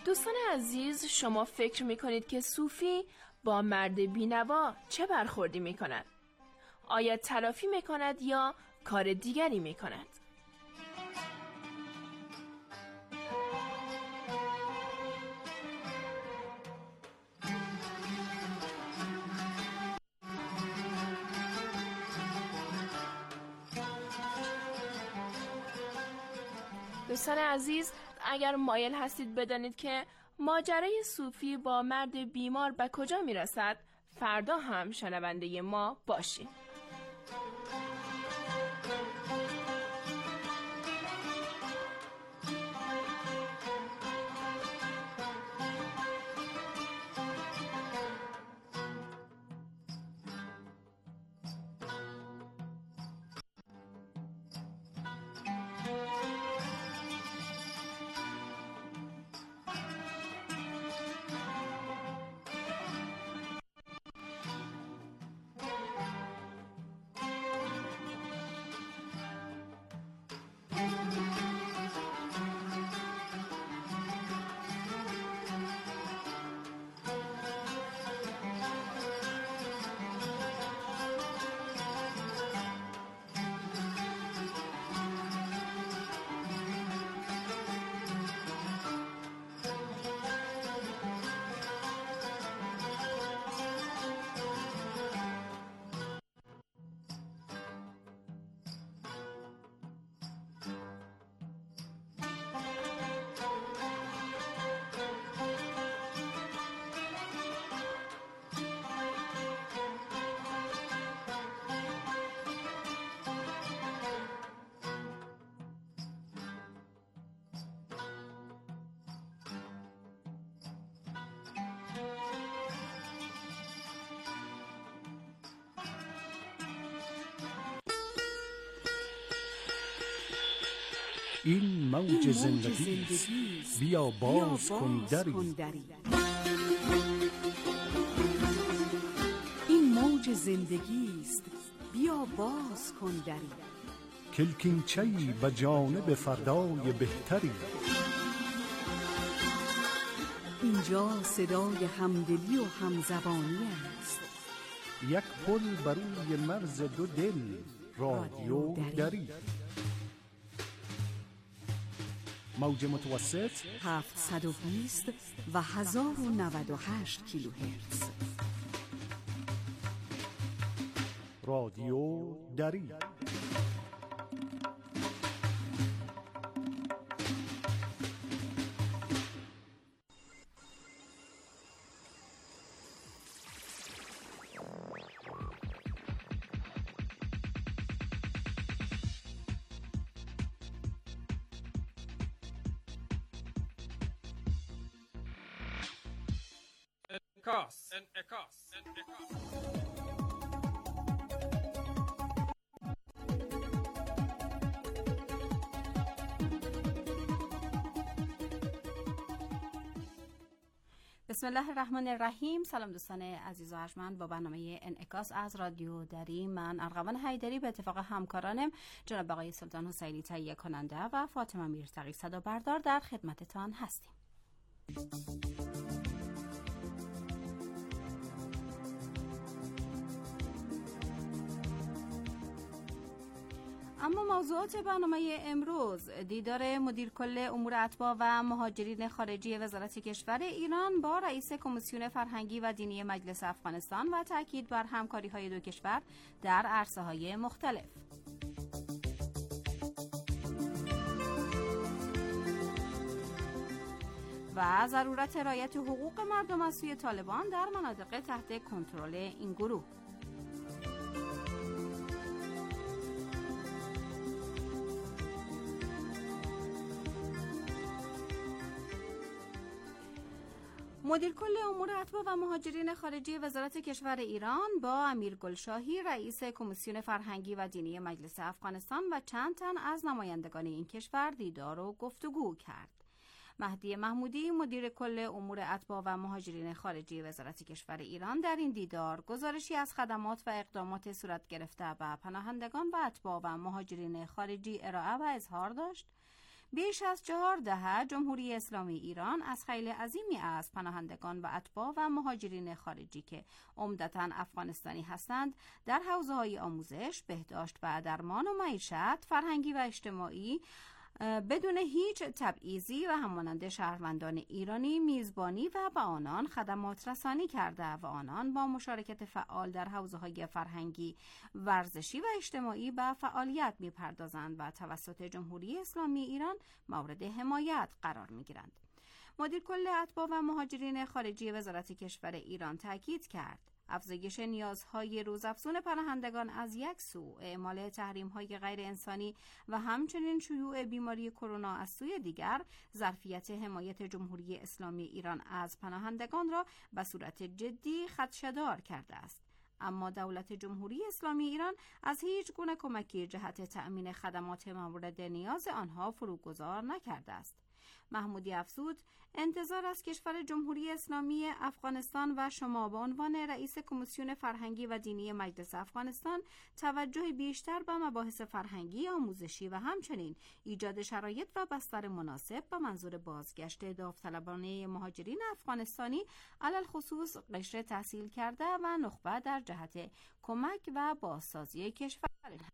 [SPEAKER 10] دوستان عزیز، شما فکر میکنید که صوفی با مرد بینوا چه برخوردی میکند؟ آیا تلافی میکند یا کار دیگری میکند؟ دوستان عزیز، اگر مایل هستید بدانید که ماجرای صوفی با مرد بیمار به کجا میرسد، فردا هم شنونده ما باشید.
[SPEAKER 14] این موج زندگی بیا باز کن دری.
[SPEAKER 3] این موج زندگی است، بیا باز کن دری.
[SPEAKER 14] کلکینچه‌ای به جانب فردای بهتری.
[SPEAKER 3] اینجا صدای همدلی و همزبانی است.
[SPEAKER 14] یک پل بر روی مرز دو دل، رادیو دری. موج متوسط
[SPEAKER 3] 720 و 1098 کیلوهرتز.
[SPEAKER 14] رادیو دری.
[SPEAKER 1] انعکاس.
[SPEAKER 15] بسم الله الرحمن الرحیم. سلام دوستان عزیز و ارجمند، با برنامه انعکاس از رادیو دری، من ارغوان حیدری به اتفاق همکارانم جناب آقای سلطان حسینی تهیه کننده و فاطمه میرتقی صدا بردار در خدمتتان هستیم. اما موضوعات برنامه امروز: دیدار مدیر کل امور اتباع و مهاجرین خارجی وزارت کشور ایران با رئیس کمیسیون فرهنگی و دینی مجلس افغانستان و تاکید بر همکاری‌های دو کشور در عرصه‌های مختلف. و ضرورت رعایت حقوق مردم از سوی طالبان در مناطق تحت کنترل این گروه. مدیر کل امور اتباع و مهاجرین خارجی وزارت کشور ایران با امیر گلشاهی رئیس کمیسیون فرهنگی و دینی مجلس افغانستان و چند تن از نمایندگان این کشور دیدار و گفتگو کرد. مهدی محمودی مدیر کل امور اتباع و مهاجرین خارجی وزارت کشور ایران در این دیدار گزارشی از خدمات و اقدامات صورت گرفته به پناهندگان و اتباع و مهاجرین خارجی ارائه و اظهار داشت. بیش از 4 دهه جمهوری اسلامی ایران از خیلی عظیمی از پناهندگان و اتباع و مهاجرین خارجی که عمدتاً افغانستانی هستند در حوزه‌های آموزش، بهداشت و درمان و معیشت، فرهنگی و اجتماعی بدون هیچ تبعیضی و همانند شهروندان ایرانی میزبانی و به آنان خدمات رسانی کرده و آنان با مشارکت فعال در حوزه‌های فرهنگی، ورزشی و اجتماعی به فعالیت می‌پردازند و توسط جمهوری اسلامی ایران مورد حمایت قرار می‌گیرند. مدیر کل اتباع و مهاجرین خارجی وزارت کشور ایران تاکید کرد افزایش نیازهای روزافزون پناهندگان از یک سو، اعمال تحریم‌های غیر انسانی و همچنین شیوع بیماری کرونا از سوی دیگر، ظرفیت حمایت جمهوری اسلامی ایران از پناهندگان را به صورت جدی خدشه‌دار کرده است. اما دولت جمهوری اسلامی ایران از هیچ گونه کمکی جهت تأمین خدمات مورد نیاز آنها فروگذار نکرده است. محمودی افزود انتظار از کشور جمهوری اسلامی افغانستان و شما به عنوان رئیس کمیسیون فرهنگی و دینی مجلس افغانستان توجه بیشتر به مباحث فرهنگی، آموزشی و همچنین ایجاد شرایط و بستر مناسب به منظور بازگشت داوطلبانه مهاجرین افغانستانی علل خصوص قشر تحصیل کرده و نخبه در جهت کمک و بازسازی کشور.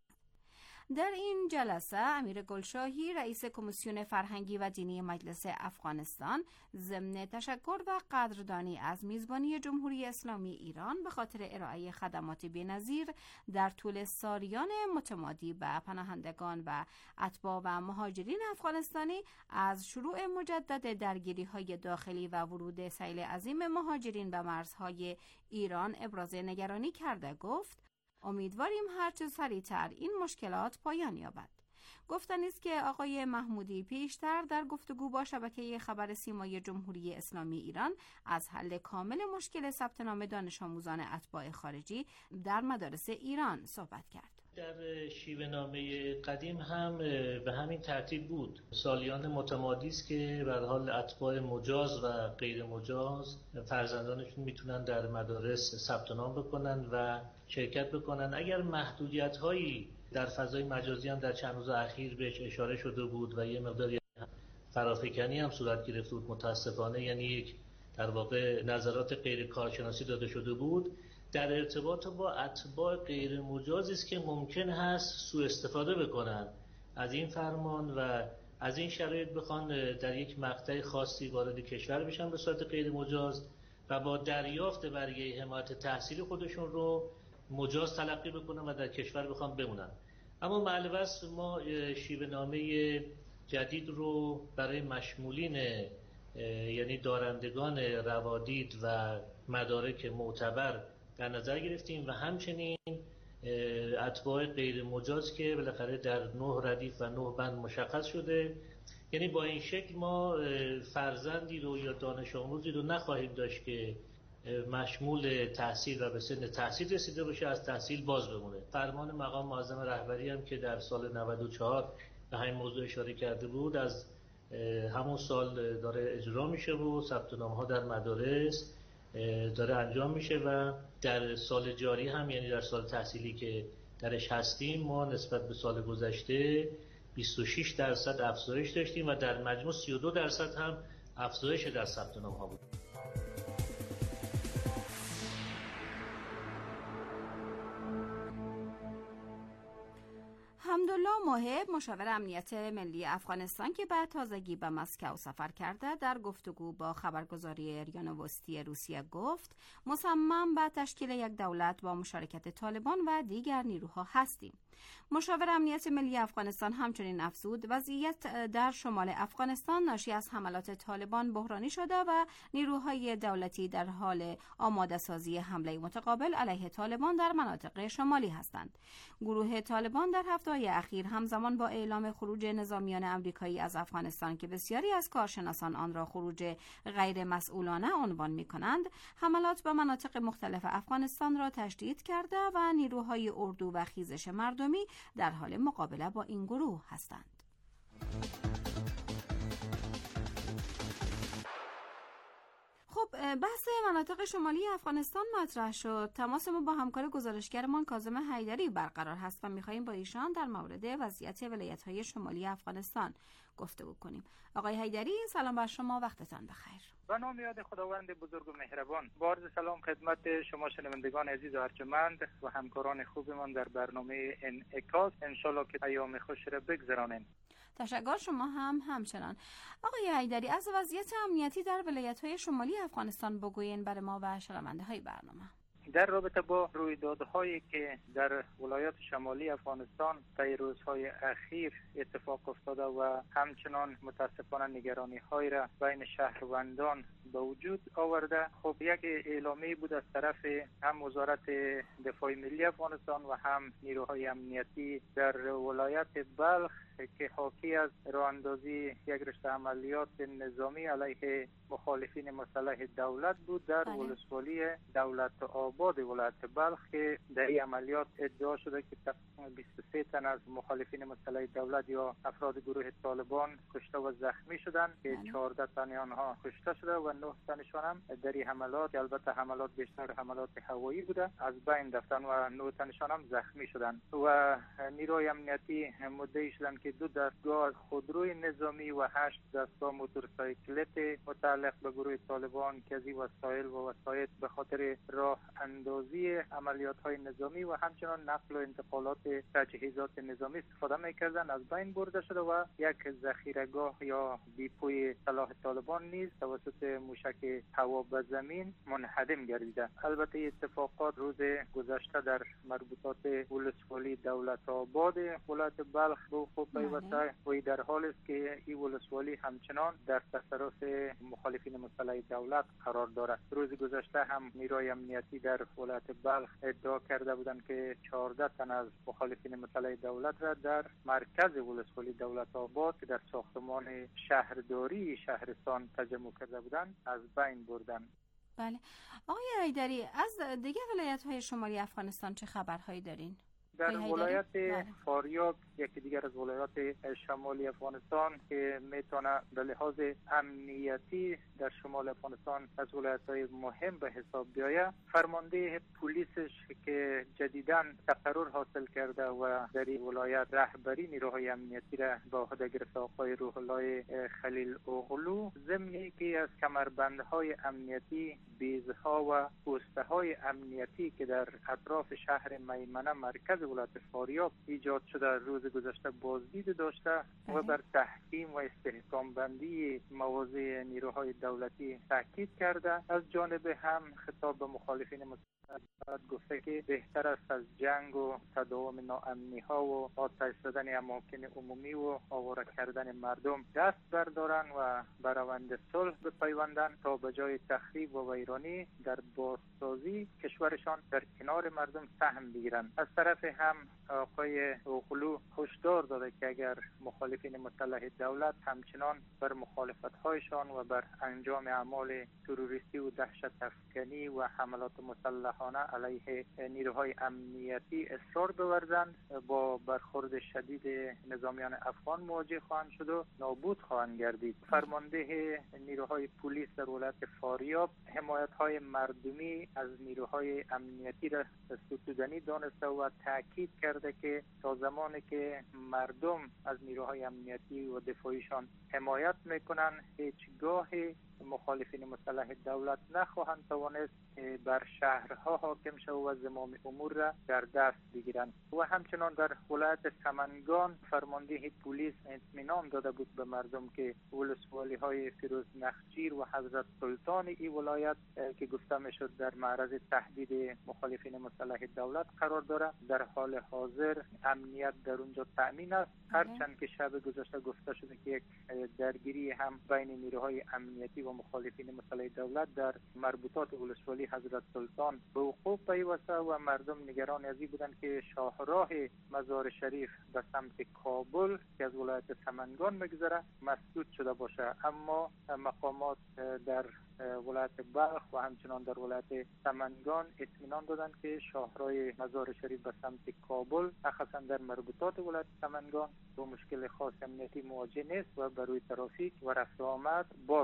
[SPEAKER 15] در این جلسه امیر گلشاهی رئیس کمیسیون فرهنگی و دینی مجلس افغانستان ضمن تشکر و قدردانی از میزبانی جمهوری اسلامی ایران به خاطر ارائه خدمات بی‌نظیر در طول سالیان متمادی به پناهندگان و اتباع و مهاجرین افغانستانی از شروع مجدد درگیری‌های داخلی و ورود سیل عظیم مهاجرین به مرزهای ایران ابراز نگرانی کرده گفت امیدواریم هرچه سریعتر این مشکلات پایان یابد. گفتنی است که آقای محمودی پیشتر در گفتگو با شبکه خبر سیمای جمهوری اسلامی ایران از حل کامل مشکل ثبت نام دانش آموزان اتباع خارجی در مدارس ایران صحبت کرد.
[SPEAKER 16] در شیوه نامه قدیم هم به همین ترتیب بود. سالیان متمادی است که به هر حال اتباع مجاز و غیر مجاز فرزندانشون میتونن در مدارس ثبت نام بکنن و شرکت بکنن. اگر محدودیت‌هایی در فضای مجازی هم در چند روز اخیر بهش اشاره شده بود و یه مقداری فرافکنی هم صورت گرفته بود متاسفانه، یعنی یک در واقع نظرات غیر کارشناسی داده شده بود در ارتباط با اتباع غیر مجازی است که ممکن هست سوء استفاده بکنن از این فرمان و از این شرایط بخوان در یک مقطع خاصی وارد کشور بشن به صورت غیر مجاز و با دریافت برگه حمایت تحصیلی خودشون رو مجاز تلقی بکنن و در کشور بخوان بمونن. اما معلومه ما شیوه نامه جدید رو برای مشمولین یعنی دارندگان روادید و مدارک معتبر در نظر گرفتیم و همچنین اتباع غیر مجاز که بالاخره در 9 ردیف و 9 بند مشخص شده. یعنی با این شکل ما فرزندی رو یا دانش آموزی رو نخواهیم داشت که مشمول تحصیل و به سن تحصیل رسیده باشه از تحصیل باز بمونه. فرمان مقام معظم رهبری هم که در سال 94 به همین موضوع اشاره کرده بود از همون سال داره اجرا میشه و ثبت نام‌ها در مدارس داره انجام میشه و در سال جاری هم یعنی در سال تحصیلی که درش هستیم ما نسبت به سال گذشته 26% افزایش داشتیم و در مجموع 32% هم افزایش در ثبت نام‌ها بود.
[SPEAKER 15] حمدالله محب مشاور امنیت ملی افغانستان که بعد تازگی به مسکو سفر کرده در گفتگو با خبرگزاری ریانا وستی روسیه گفت مصمم به تشکیل یک دولت با مشارکت طالبان و دیگر نیروها هستیم. مشاور امنیت ملی افغانستان همچنین افزود وضعیت در شمال افغانستان ناشی از حملات طالبان بحرانی شده و نیروهای دولتی در حال آماده سازی حمله متقابل علیه طالبان در مناطق شمالی هستند. گروه طالبان در هفته‌های اخیر همزمان با اعلام خروج نظامیان آمریکایی از افغانستان که بسیاری از کارشناسان آن را خروج غیر مسئولانه عنوان می‌کنند، حملات به مناطق مختلف افغانستان را تشدید کرده و نیروهای اردو و خیزش مردمی در حال مقابله با این گروه هستند. خب بحث مناطق شمالی افغانستان مطرح شد. تماس ما با همکار گزارشگرمان کاظم حیدری برقرار هست و می‌خواهیم با ایشان در مورد وضعیت ولایت‌های شمالی افغانستان گفتگو کنیم. آقای حیدری، سلام بر شما، وقتتان بخیر.
[SPEAKER 17] به نام یاد خداوند بزرگ و مهربان. با عرض سلام خدمت شما شنوندگان عزیز و ارجمند و همکاران خوبمان در برنامه انعکاس. انشالله که ایام خوش را بگذرانیم.
[SPEAKER 15] تشکر، شما هم همچنان. آقای حیدری، از وضعیت امنیتی در ولایت‌های شمالی افغانستان بگویین برای ما و شنونده‌های برنامه.
[SPEAKER 17] در رابطه با رویدادهایی که در ولایات شمالی افغانستان طی روزهای اخیر اتفاق افتاده و همچنان متاسفانه نگرانی‌هایی را بین شهروندان به وجود آورده، خب یک اعلامیه بود از طرف هم وزارت دفاع ملی افغانستان و هم نیروهای امنیتی در ولایت بلخ که حاکی از راه اندازی یک رشته عملیات نظامی علیه مخالفین مسلح دولت بود در ولسوالی دولت آباد ولایت بلخ که در این عملیات ادعا شده که تقریباً 23 تن از مخالفین مسلح دولت یا افراد گروه طالبان کشته و زخمی شدند که 14 تن آنها کشته شده و 9 تنشان هم در این حملات، که البته حملات بیشتر حملات هوایی بوده، از بین رفتن و 9 تنشان هم زخمی شدند. و نیروی امنیتی مدعی شدند که 2 دستگاه خودروی نظامی و 8 دستگاه موتورسیکلت متعلق به گروه طالبان که از این وسایل و وسایط به خاطر راه اندازی عملیات های نظامی و همچنان نقل و انتقالات تجهیزات نظامی استفاده میکردن از بین برده شده و یک ذخیره‌گاه یا دیپوی سلاح طالبان نیز توسط موشک هوا به زمین منهدم گردیده. البته اتفاقات روز گذشته در مربوطات ولسوالی دولت آباد ولایت بلخ به وقوع پیوسته و در حال است که این ولسوالی همچنان در تصرف مخالفین مسلح دولت قرار دارد. روز گذشته هم نیروی امنیتی در ولایت بلخ ادعا کرده بودند که 14 تن از مخالفین مسلح دولت را در مرکز ولسوالی دولت آباد که در ساختمان شهرداری شهرستان تجمع کرده بودند از بین بردند.
[SPEAKER 15] بله. آقای حیدری، از دیگه ولایت‌های شمالی افغانستان چه خبرهایی دارین؟
[SPEAKER 17] در ولایت فاریاب، یکی دیگر از ولایات شمالی افغانستان که میتونه به لحاظ امنیتی در شمال افغانستان از ولایت‌های مهم به حساب بیاید، فرمانده پلیسش که جدیداً تقرر حاصل کرده و در این ولایت رهبری نیروهای امنیتی را به عهده گرفته آقای روح الله خلیل اوغلو، ضمن که از کمربندهای امنیتی، بیزها و پوسته‌های امنیتی که در اطراف شهر میمنه مرکز ولایت فاریاب ایجاد شده روز گذشته بازدید داشته و بر تحکیم و استحکام بندی مواضع نیروهای دولتی تاکید کرده. از جانب هم خطاب به مخالفین گفته که بهتر است از جنگ و تداوم ناامنی ها و آتش زدن اماکن عمومی و آواره کردن مردم دست بردارن و بر روند صلح بپیوندن تا به جای تخریب و ویرانی در بازسازی کشورشان در کنار مردم سهم بگیرند. از طرف هم آقای اوغلو هشدار داده که اگر مخالفین مسلح دولت همچنان بر مخالفت هایشان و بر انجام اعمال تروریستی و دهشت افکنی و حملات مسلحانه علیه نیروهای امنیتی اصرار بورزند، با برخورد شدید نظامیان افغان مواجه خواهند شد و نابود خواهند گردید. فرمانده نیروهای پلیس در ولایت فاریاب حمایت های مردمی از نیروهای امنیتی را ستودنی دانسته و تاکید کرده که تا زمانی که مردم از نیروهای امنیتی و دفاعیشان حمایت میکنن هیچگاه مخالفین مسلح دولت نخواهند توانست بر شهرها حاکم شو و زمام امور را در دست بگیرند. و همچنان در ولایت سمنگان فرمانده پلیس اطمینان داده بود به مردم که ولسوالی های فیروز نخجیر و حضرت سلطان این ولایت که گفته میشد در معرض تهدید مخالفین مسلح دولت قرار دارد، در حال حاضر امنیت در اونجا تأمین است. هرچند که شب گذشته گفته شده که یک درگیری هم بین نیروهای امنیتی و مخالفین مسلح دولت در مربوطات ولسوالی حضرت سلطان به وقوع پیوسته و مردم نگران از این بودند که شاهراه مزار شریف به سمت کابل که از ولایت سمنگان میگذره مسدود شده باشه، اما مقامات در ولایت بلخ و همچنان در ولایت سمنگان اطمینان دادند که شاهراه مزار شریف به سمت کابل مخصوصا در مربوطات ولایت سمنگان با مشکل خاص امنیتی مواجه نیست و بروی ترافیک و رفت و آمد باز می باشد.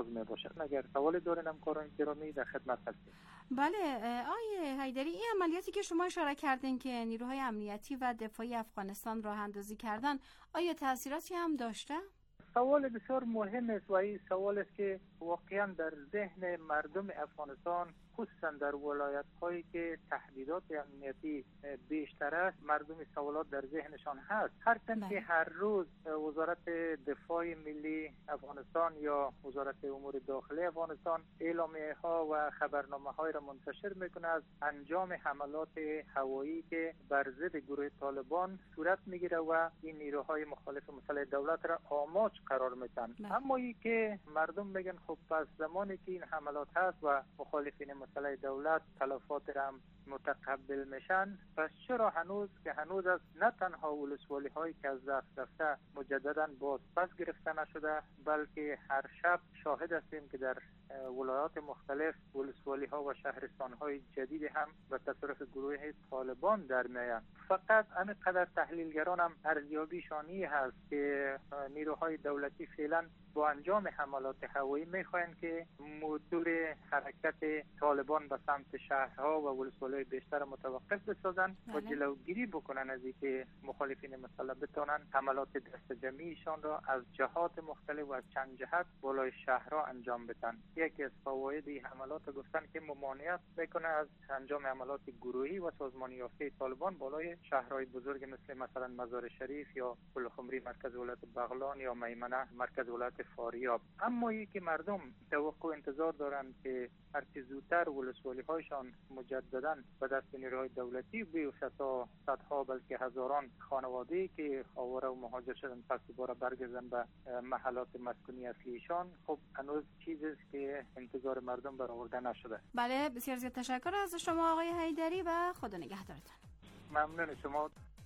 [SPEAKER 17] اگر سوال دارین همکاران گرامی در خدمت هستیم.
[SPEAKER 15] بله آیه حیدری، این عملیاتی که شما اشاره کردین که نیروهای امنیتی و دفاعی افغانستان راه اندازی کردن، آیا تاثیراتی هم داشته؟
[SPEAKER 17] سوال بسیار مهم است و این سوال است که واقعا در ذهن مردم افغانستان، خصوصا در ولایت هایی که تهدیدات امنیتی بیشتر است، مردم سوالات در ذهنشان هست. هرچند که هر روز وزارت دفاع ملی افغانستان یا وزارت امور داخلی افغانستان اعلامیه ها و خبرنامه های را منتشر میکنه از انجام حملات هوایی که بر ضد گروه طالبان صورت میگیره و این نیروهای مخالف مسلح دولت را آماج قرار میدن. اما ای که مردم میگن خب پس زمانی که این حملات هست و مخالفین مسلح دولت تلفات را متقبل میشن، پس چرا هنوز از نه تنها ولسوالی هایی که از دست رفته مجددا باز پس گرفته نشده، بلکه هر شب شاهد هستیم که در ولایات مختلف ولسوالی ها و شهرستان های جدید هم به تصرف گروه طالبان در میآیند. فقط همینقدر تحلیلگران هم ارزیابیشانی هست که نیروهای دولتی فعلا با انجام حملات هوایی میخواهند که موتور حرکت طالبان به سمت شهرها و ولسوالی بیشتر متوقف بسازند و جلوگیری بکنن از اینکه مخالفین مسلح بتونن حملات دست جمعیشان را از جهات مختلف و از چند جهت بالای شهرها انجام بدن. یکی از فواید این حملات گفتن که ممانعت میکنه از انجام حملات گروهی و سازمانی یافته طالبان بالای شهرهای بزرگ مثلا مزار شریف یا پلخمری مرکز ولایت بغلان یا میمنه مرکز ولایت فاریاب. اما ای که مردم توقع انتظار دارند که هرچه زودتر ولسوالی هایشان مجددا به دست نیروهای دولتی بیفته تا صدها بلکه هزاران خانواده که آواره و مهاجر شدن پس دوباره برگردن به محلات مسکونی اصلیشان، خب هنوز چیزی است که انتظار مردم برآورده نشده.
[SPEAKER 15] بله، بسیار زیاد تشکر از شما آقای حیدری و خدا نگهدارتان.
[SPEAKER 17] ممنون شما.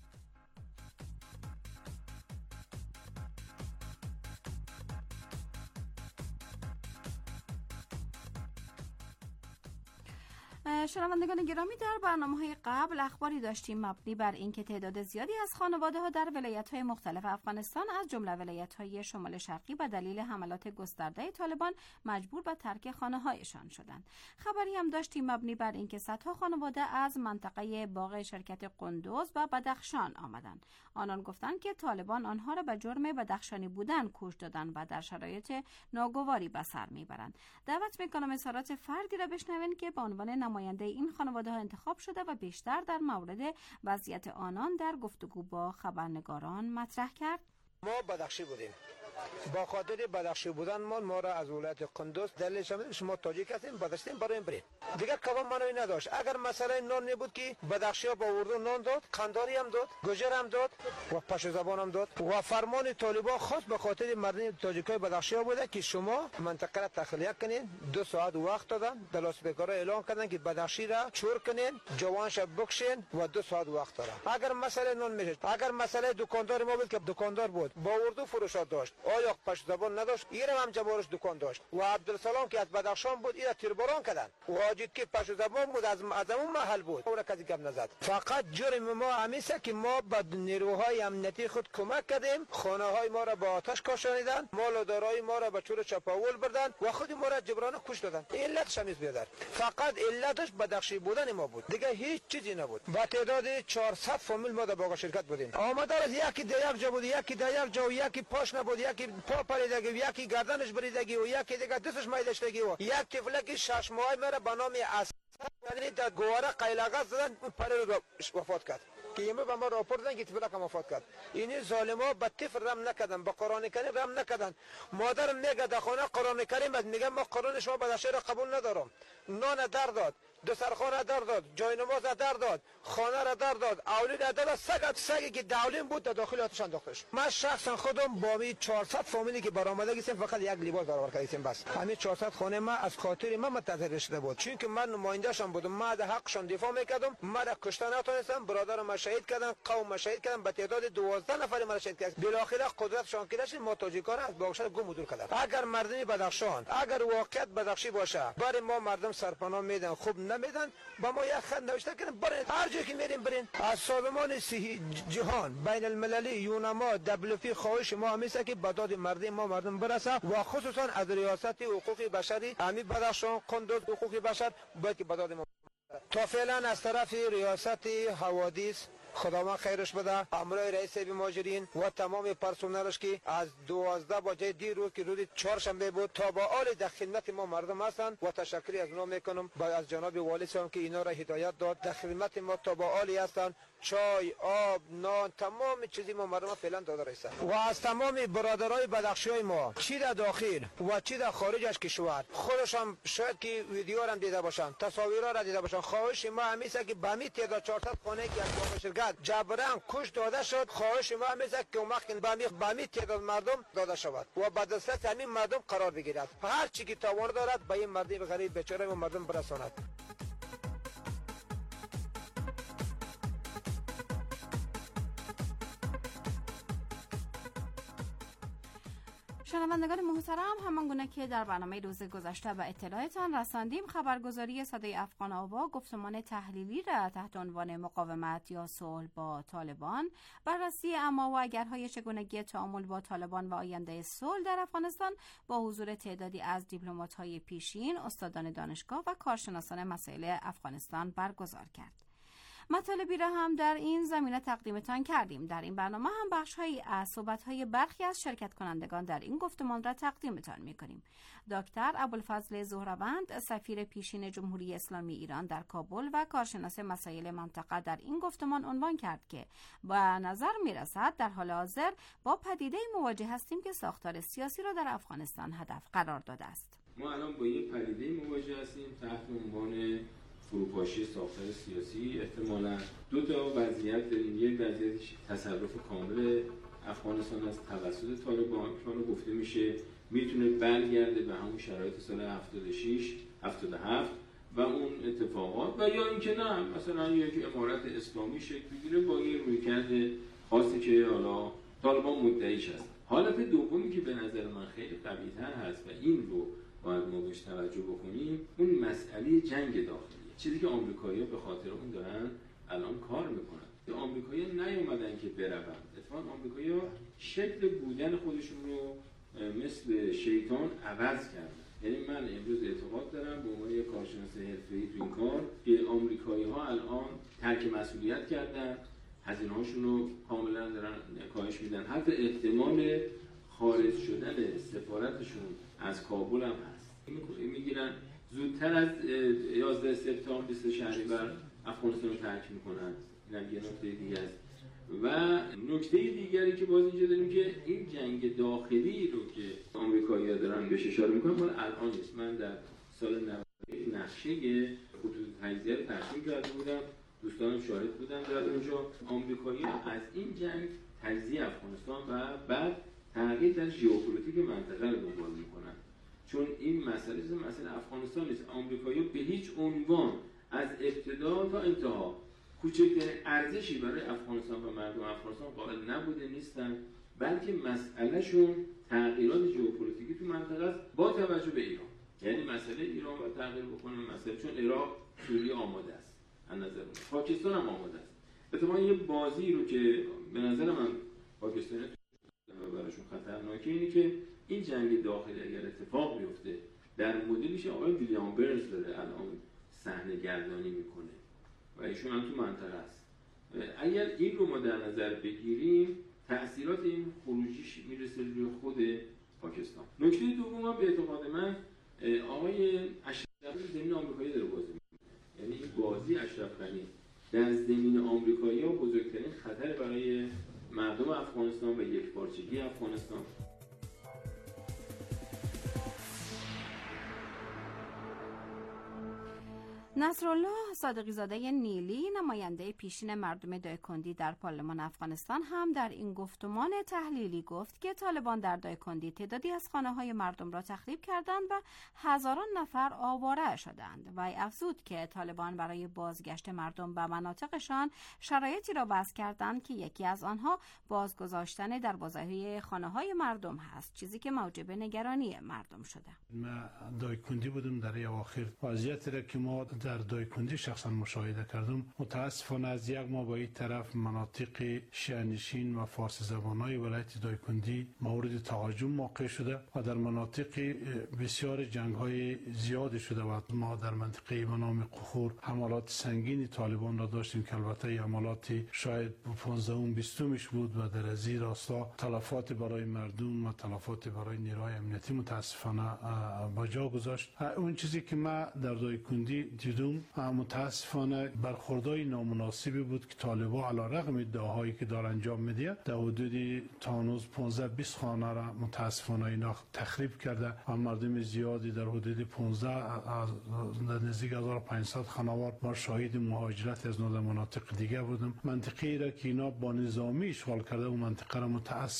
[SPEAKER 15] شنوندگان گرامی، در برنامه‌های قبل اخباری داشتیم مبنی بر اینکه تعداد زیادی از خانواده‌ها در ولایت‌های مختلف افغانستان از جمله ولایت‌های شمال شرقی به دلیل حملات گسترده طالبان مجبور به ترک خانه‌هایشان شدند. خبری هم داشتیم مبنی بر اینکه صدها خانواده از منطقه باغ شرکت قندوز و بدخشان آمدند. آنان گفتند که طالبان آنها را به جرم بدخشانی بودن کش دادند و در شرایط ناگواری به سر میبرند. دعوت می‌کنم اظهارات فردی را بشنوید که به عنوان نماینده این خانواده ها انتخاب شده و بیشتر در مورد وضعیت آنان در گفتگو با خبرنگاران مطرح کرد.
[SPEAKER 18] ما بدخشی بودیم. با خاطر بدخشی بودن ما را از ولایت قندوز دلیلش شما تاجیک هستیم بدخشیم برای بریم. دیگر کدام معنی نداشت. اگر مسئله نان نبود که بدخشی ها با اردو نان داد، قنداری هم داد، گوجر هم داد و پشت زبان هم داد و فرمان طالبان خاص به خاطر مردم تاجیکای بدخشی ها بوده که شما منطقه را تخلیه کنین. 2 ساعت وقت دادن، در لاسپیکرها اعلان کردن که بدخشی را چور کنین، جوانش بکشین و 2 ساعت وقت دارن. اگر مسئله نان میشه، اگر مسئله دکاندار ما بود که دکاندار بود با اردو فروشات داشت، آیا پشت زبان نداشت، ایرم هم جوارش دکان داشت و عبدالسلام که از بدخشان بود ایرا تیرباران کردن و حاجت که پشت زبان بود از اون محل بود اون کسی گپ نزد. فقط جرم ما همیشه که ما به نیروهای امنیتی خود کمک کردیم، خانه های ما را با آتش کاشانیدن، مال و دارایی ما را به چور چپاول بردن و خود ما را جبرانه کش دادن. علت شمیز بیادر، فقط علتش بدخشی بودن ما بود، دیگه هیچ چیزی نبود. با تعداد 400 فامیل ما در باغ شرکت بودیم. آمده از یکی در یک جا بود، یکی در یک جا و یکی پاش نبود، یکی پا پریدگی و یکی گردنش بریدگی و یکی دیگه دستش میدشتگی و یک طفلکی 6 ماهه مرا به نام یعنی در گواره قیلقه زدن پره رو وفات کرد که یمه به ما راپورت دادن که طفلک هم وفات کرد. این ظالما به طفل رحم نکردن، به قرآن کریم رحم نکردن. مادرم میگه در خانه قرآن کریم است، میگم ما قرآن شما بدخشی را قبول ندارم. نان در داد، دسترخوان در داد، جای نماز در داد، خانه را در داد، اولین در داد، سگی که دولین بود در داخل آتش انداختش. من شخصا خودم با می 400 فامیلی که برآمده گیسیم فقط یک لباس برآورد کردیم بس. همین 400 خانه ما از خاطر من متضرر شده بود، چون که من نمایندهشان بودم، من در حقشان دفاع میکردم. من را کشته نتونستم، برادرم شهید کردن، قوم شهید کردن، به تعداد 12 نفر ما شهید کردن. بالاخره قدرتشان کردش ما تاجیکان از باغشهر گم دور کردن. اگر مردمی بدخشان، اگر واقعیت بدخشی باشه، برای ما مردم سرپناه میدن، خوب نمیدن با ما یک خط نوشته کردن برین هر جایی که میریم برین. از سازمان صحی جهان بین المللی یونما WP خواهش ما همیشه که به داد مردم برسه و خصوصا از ریاست حقوق بشری همین بدخشان قندوز حقوق بشر باید که به داد ما تا فعلا از طرف ریاست حوادث خداوند خیرش بده، امرای رئیس مهاجرین و تمام پرسنلش که از 12 بجه دیرو که روز چهارشنبه بود تا با آل در خدمت ما مردم هستند و تشکری از اونا میکنم از جناب والی صاحب که اینا را هدایت داد. در خدمت ما تا با آلی هستند، چای، آب، نان، تمام چیزی ما مردم فعلا داده رسید. و از تمام برادرای بدخشی ما چی در داخل و چی در خارج از کشور خودشان شاید که ویدیو را دیده باشن، تصاویرها را دیده باشن، خواهش ما همیشه که به همین تعداد 400 خانه که از جامعه شرکت جبران کش داده شد، خواهش ما همیشه که کمک به همین تعداد مردم داده شود و به دسترس همین مردم قرار بگیرد. هر چی که توان دارد به این مردم غریب بیچاره و مردم برساند.
[SPEAKER 15] شنوندگان محترم، همانگونه که در برنامه روز گذشته به اطلاعتان رساندیم، خبرگزاری صدای افغان آوا گفتمان تحلیلی را تحت عنوان مقاومت یا صلح با طالبان، بررسی اما و اگرهای چگونگی تعامل با طالبان و آینده صلح در افغانستان با حضور تعدادی از دیپلمات‌های پیشین، استادان دانشگاه و کارشناسان مسائل افغانستان برگزار کرد. مطالبی را هم در این زمینه تقدیمتان کردیم. در این برنامه هم بخش‌هایی از صحبت‌های برخی از شرکت کنندگان در این گفتمان را تقدیمتان می‌کنیم. دکتر ابوالفضل زهروند، سفیر پیشین جمهوری اسلامی ایران در کابل و کارشناس مسائل منطقه، در این گفتمان عنوان کرد که به نظر می‌رسد در حال حاضر با پدیده مواجه هستیم که ساختار سیاسی را در افغانستان هدف قرار داده است.
[SPEAKER 19] ما الان با یک پدیده مواجه هستیم تحت عنوان فروپاشی ساختار سیاسی. احتمالاً دو تا وضعیت داریم. یک وضعیت تصرف کامل افغانستان از توسط طالبان که گفته میشه میتونه برگرده به همون شرایط سال 86 77 و اون اتفاقات، و یا اینکه نه مثلا یک امارت اسلامی شکل بگیره با یه رویکرد خاصی که حالا طالبان مدعیش هست. حالت دومی که به نظر من خیلی قوی‌تر هست و این رو باید ما بهش توجه بکنیم، اون مسئله جنگ داخلی، چیزی که آمریکایی‌ها به خاطر اون دارن الان کار میکنن. آمریکایی‌ها نیومدن که برون، اتفاقاً آمریکایی‌ها شکل بودن خودشون رو مثل شیطان عوض کردن. یعنی من امروز اعتقاد دارم به عنوان یک کارشناس حرفه‌ای تو این کار که آمریکایی‌ها الان ترک مسئولیت کردن، هزینه‌هاشون رو کاملا دارن کاهش میدن. حتی احتمال خارج شدن سفارتشون از کابل هم هست. میگیرن زودتر از 11 سپتامبر 20 شهریور افغانستان رو ترک میکنن. اینم یه نکته دیگه است. و نکته دیگری که باز اینجا داریم که این جنگ داخلی رو که آمریکایی‌ها دارن بهش اشاره میکنن مال الان نیست. من در سال 90 نقشه خطوط تجزیه رو ترسیم کرده بودم، دوستانم شاهد بودن در اونجا. آمریکایی‌ها از این جنگ تجزیه افغانستان و بعد تغییر در ژئوپلیتیک منطقه رو دنبال میکنن، چون این مسئله افغانستان نیست. آمریکایی‌ها به هیچ عنوان از ابتدا تا انتها کوچکترین ارزشی برای افغانستان و مردم افغانستان قائل نبوده نیستن، بلکه مسئلهشون تغییرات ژئوپلیتیکی تو منطقه است با توجه به ایران. یعنی مسئله ایران باید تغییر بکنه مسئله، چون عراق سوریه آماده است از نظر من، پاکستان هم آماده است. اتفاقا یه بازی رو که به نظر من پاکستان براشون خطرناکه اینه که این جنگ داخلی اگر اتفاق بیفته در مدلش آقای ویلیام برنز داره الان صحنه گردانی میکنه و ایشون هم تو منطقه است. اگر این رو ما در نظر بگیریم تأثیرات این خروجیش میرسه روی خود پاکستان. نکته دوم هم به اعتقاد من آقای اشرف غنی زمین آمریکایی داره بازی میکنه. یعنی این بازی اشرف غنی در زمین آمریکایی‌ها بزرگترین خطر برای مردم افغانستان و یکپارچگی افغانستان.
[SPEAKER 15] نصرالله صادقی زاده نیلی، نماینده پیشین مردم دایکندی در پارلمان افغانستان، هم در این گفتمان تحلیلی گفت که طالبان در دایکندی تعدادی از خانه‌های مردم را تخریب کردند و هزاران نفر آواره شدند و افزود که طالبان برای بازگشت مردم به مناطقشان شرایطی را وضع کردند که یکی از آنها بازگذاشتن دروازه‌های خانه‌های مردم هست، چیزی که موجب نگرانی مردم شده.
[SPEAKER 12] من دایکندی بودم در اواخر وضعیت را که ما در دایکندی شخصا مشاهده کردم، متاسفانه از یک ماه به این طرف مناطق شیعه‌نشین و فارسی زبانای ولایت دایکندی مورد تهاجم واقع شده و در مناطق بسیار جنگ‌های زیاد شده و ما در منطقه به نام قخور حملات سنگین طالبان را داشتیم که البته حملات شاید 15-20 بود و در از این راستا تلفات برای مردم و تلفات برای نیروهای امنیتی متاسفانه با جا گذاشت. اون چیزی که ما در دایکندی دیدم متاسفانه برخوردهای نامناسبی بود که طالبان علی رغم ادعاهایی که دار انجام میده در حدود تانوز 15-20 خانه را متاسفانه اینا تخریب کرده و مردم زیادی در حدود 15 از نزدیک 1500 خانوار ما شاهد مهاجرت از مناطق دیگه بودم. منطقه‌ای را که اینا با نظامی اشغال کرده و منطقه را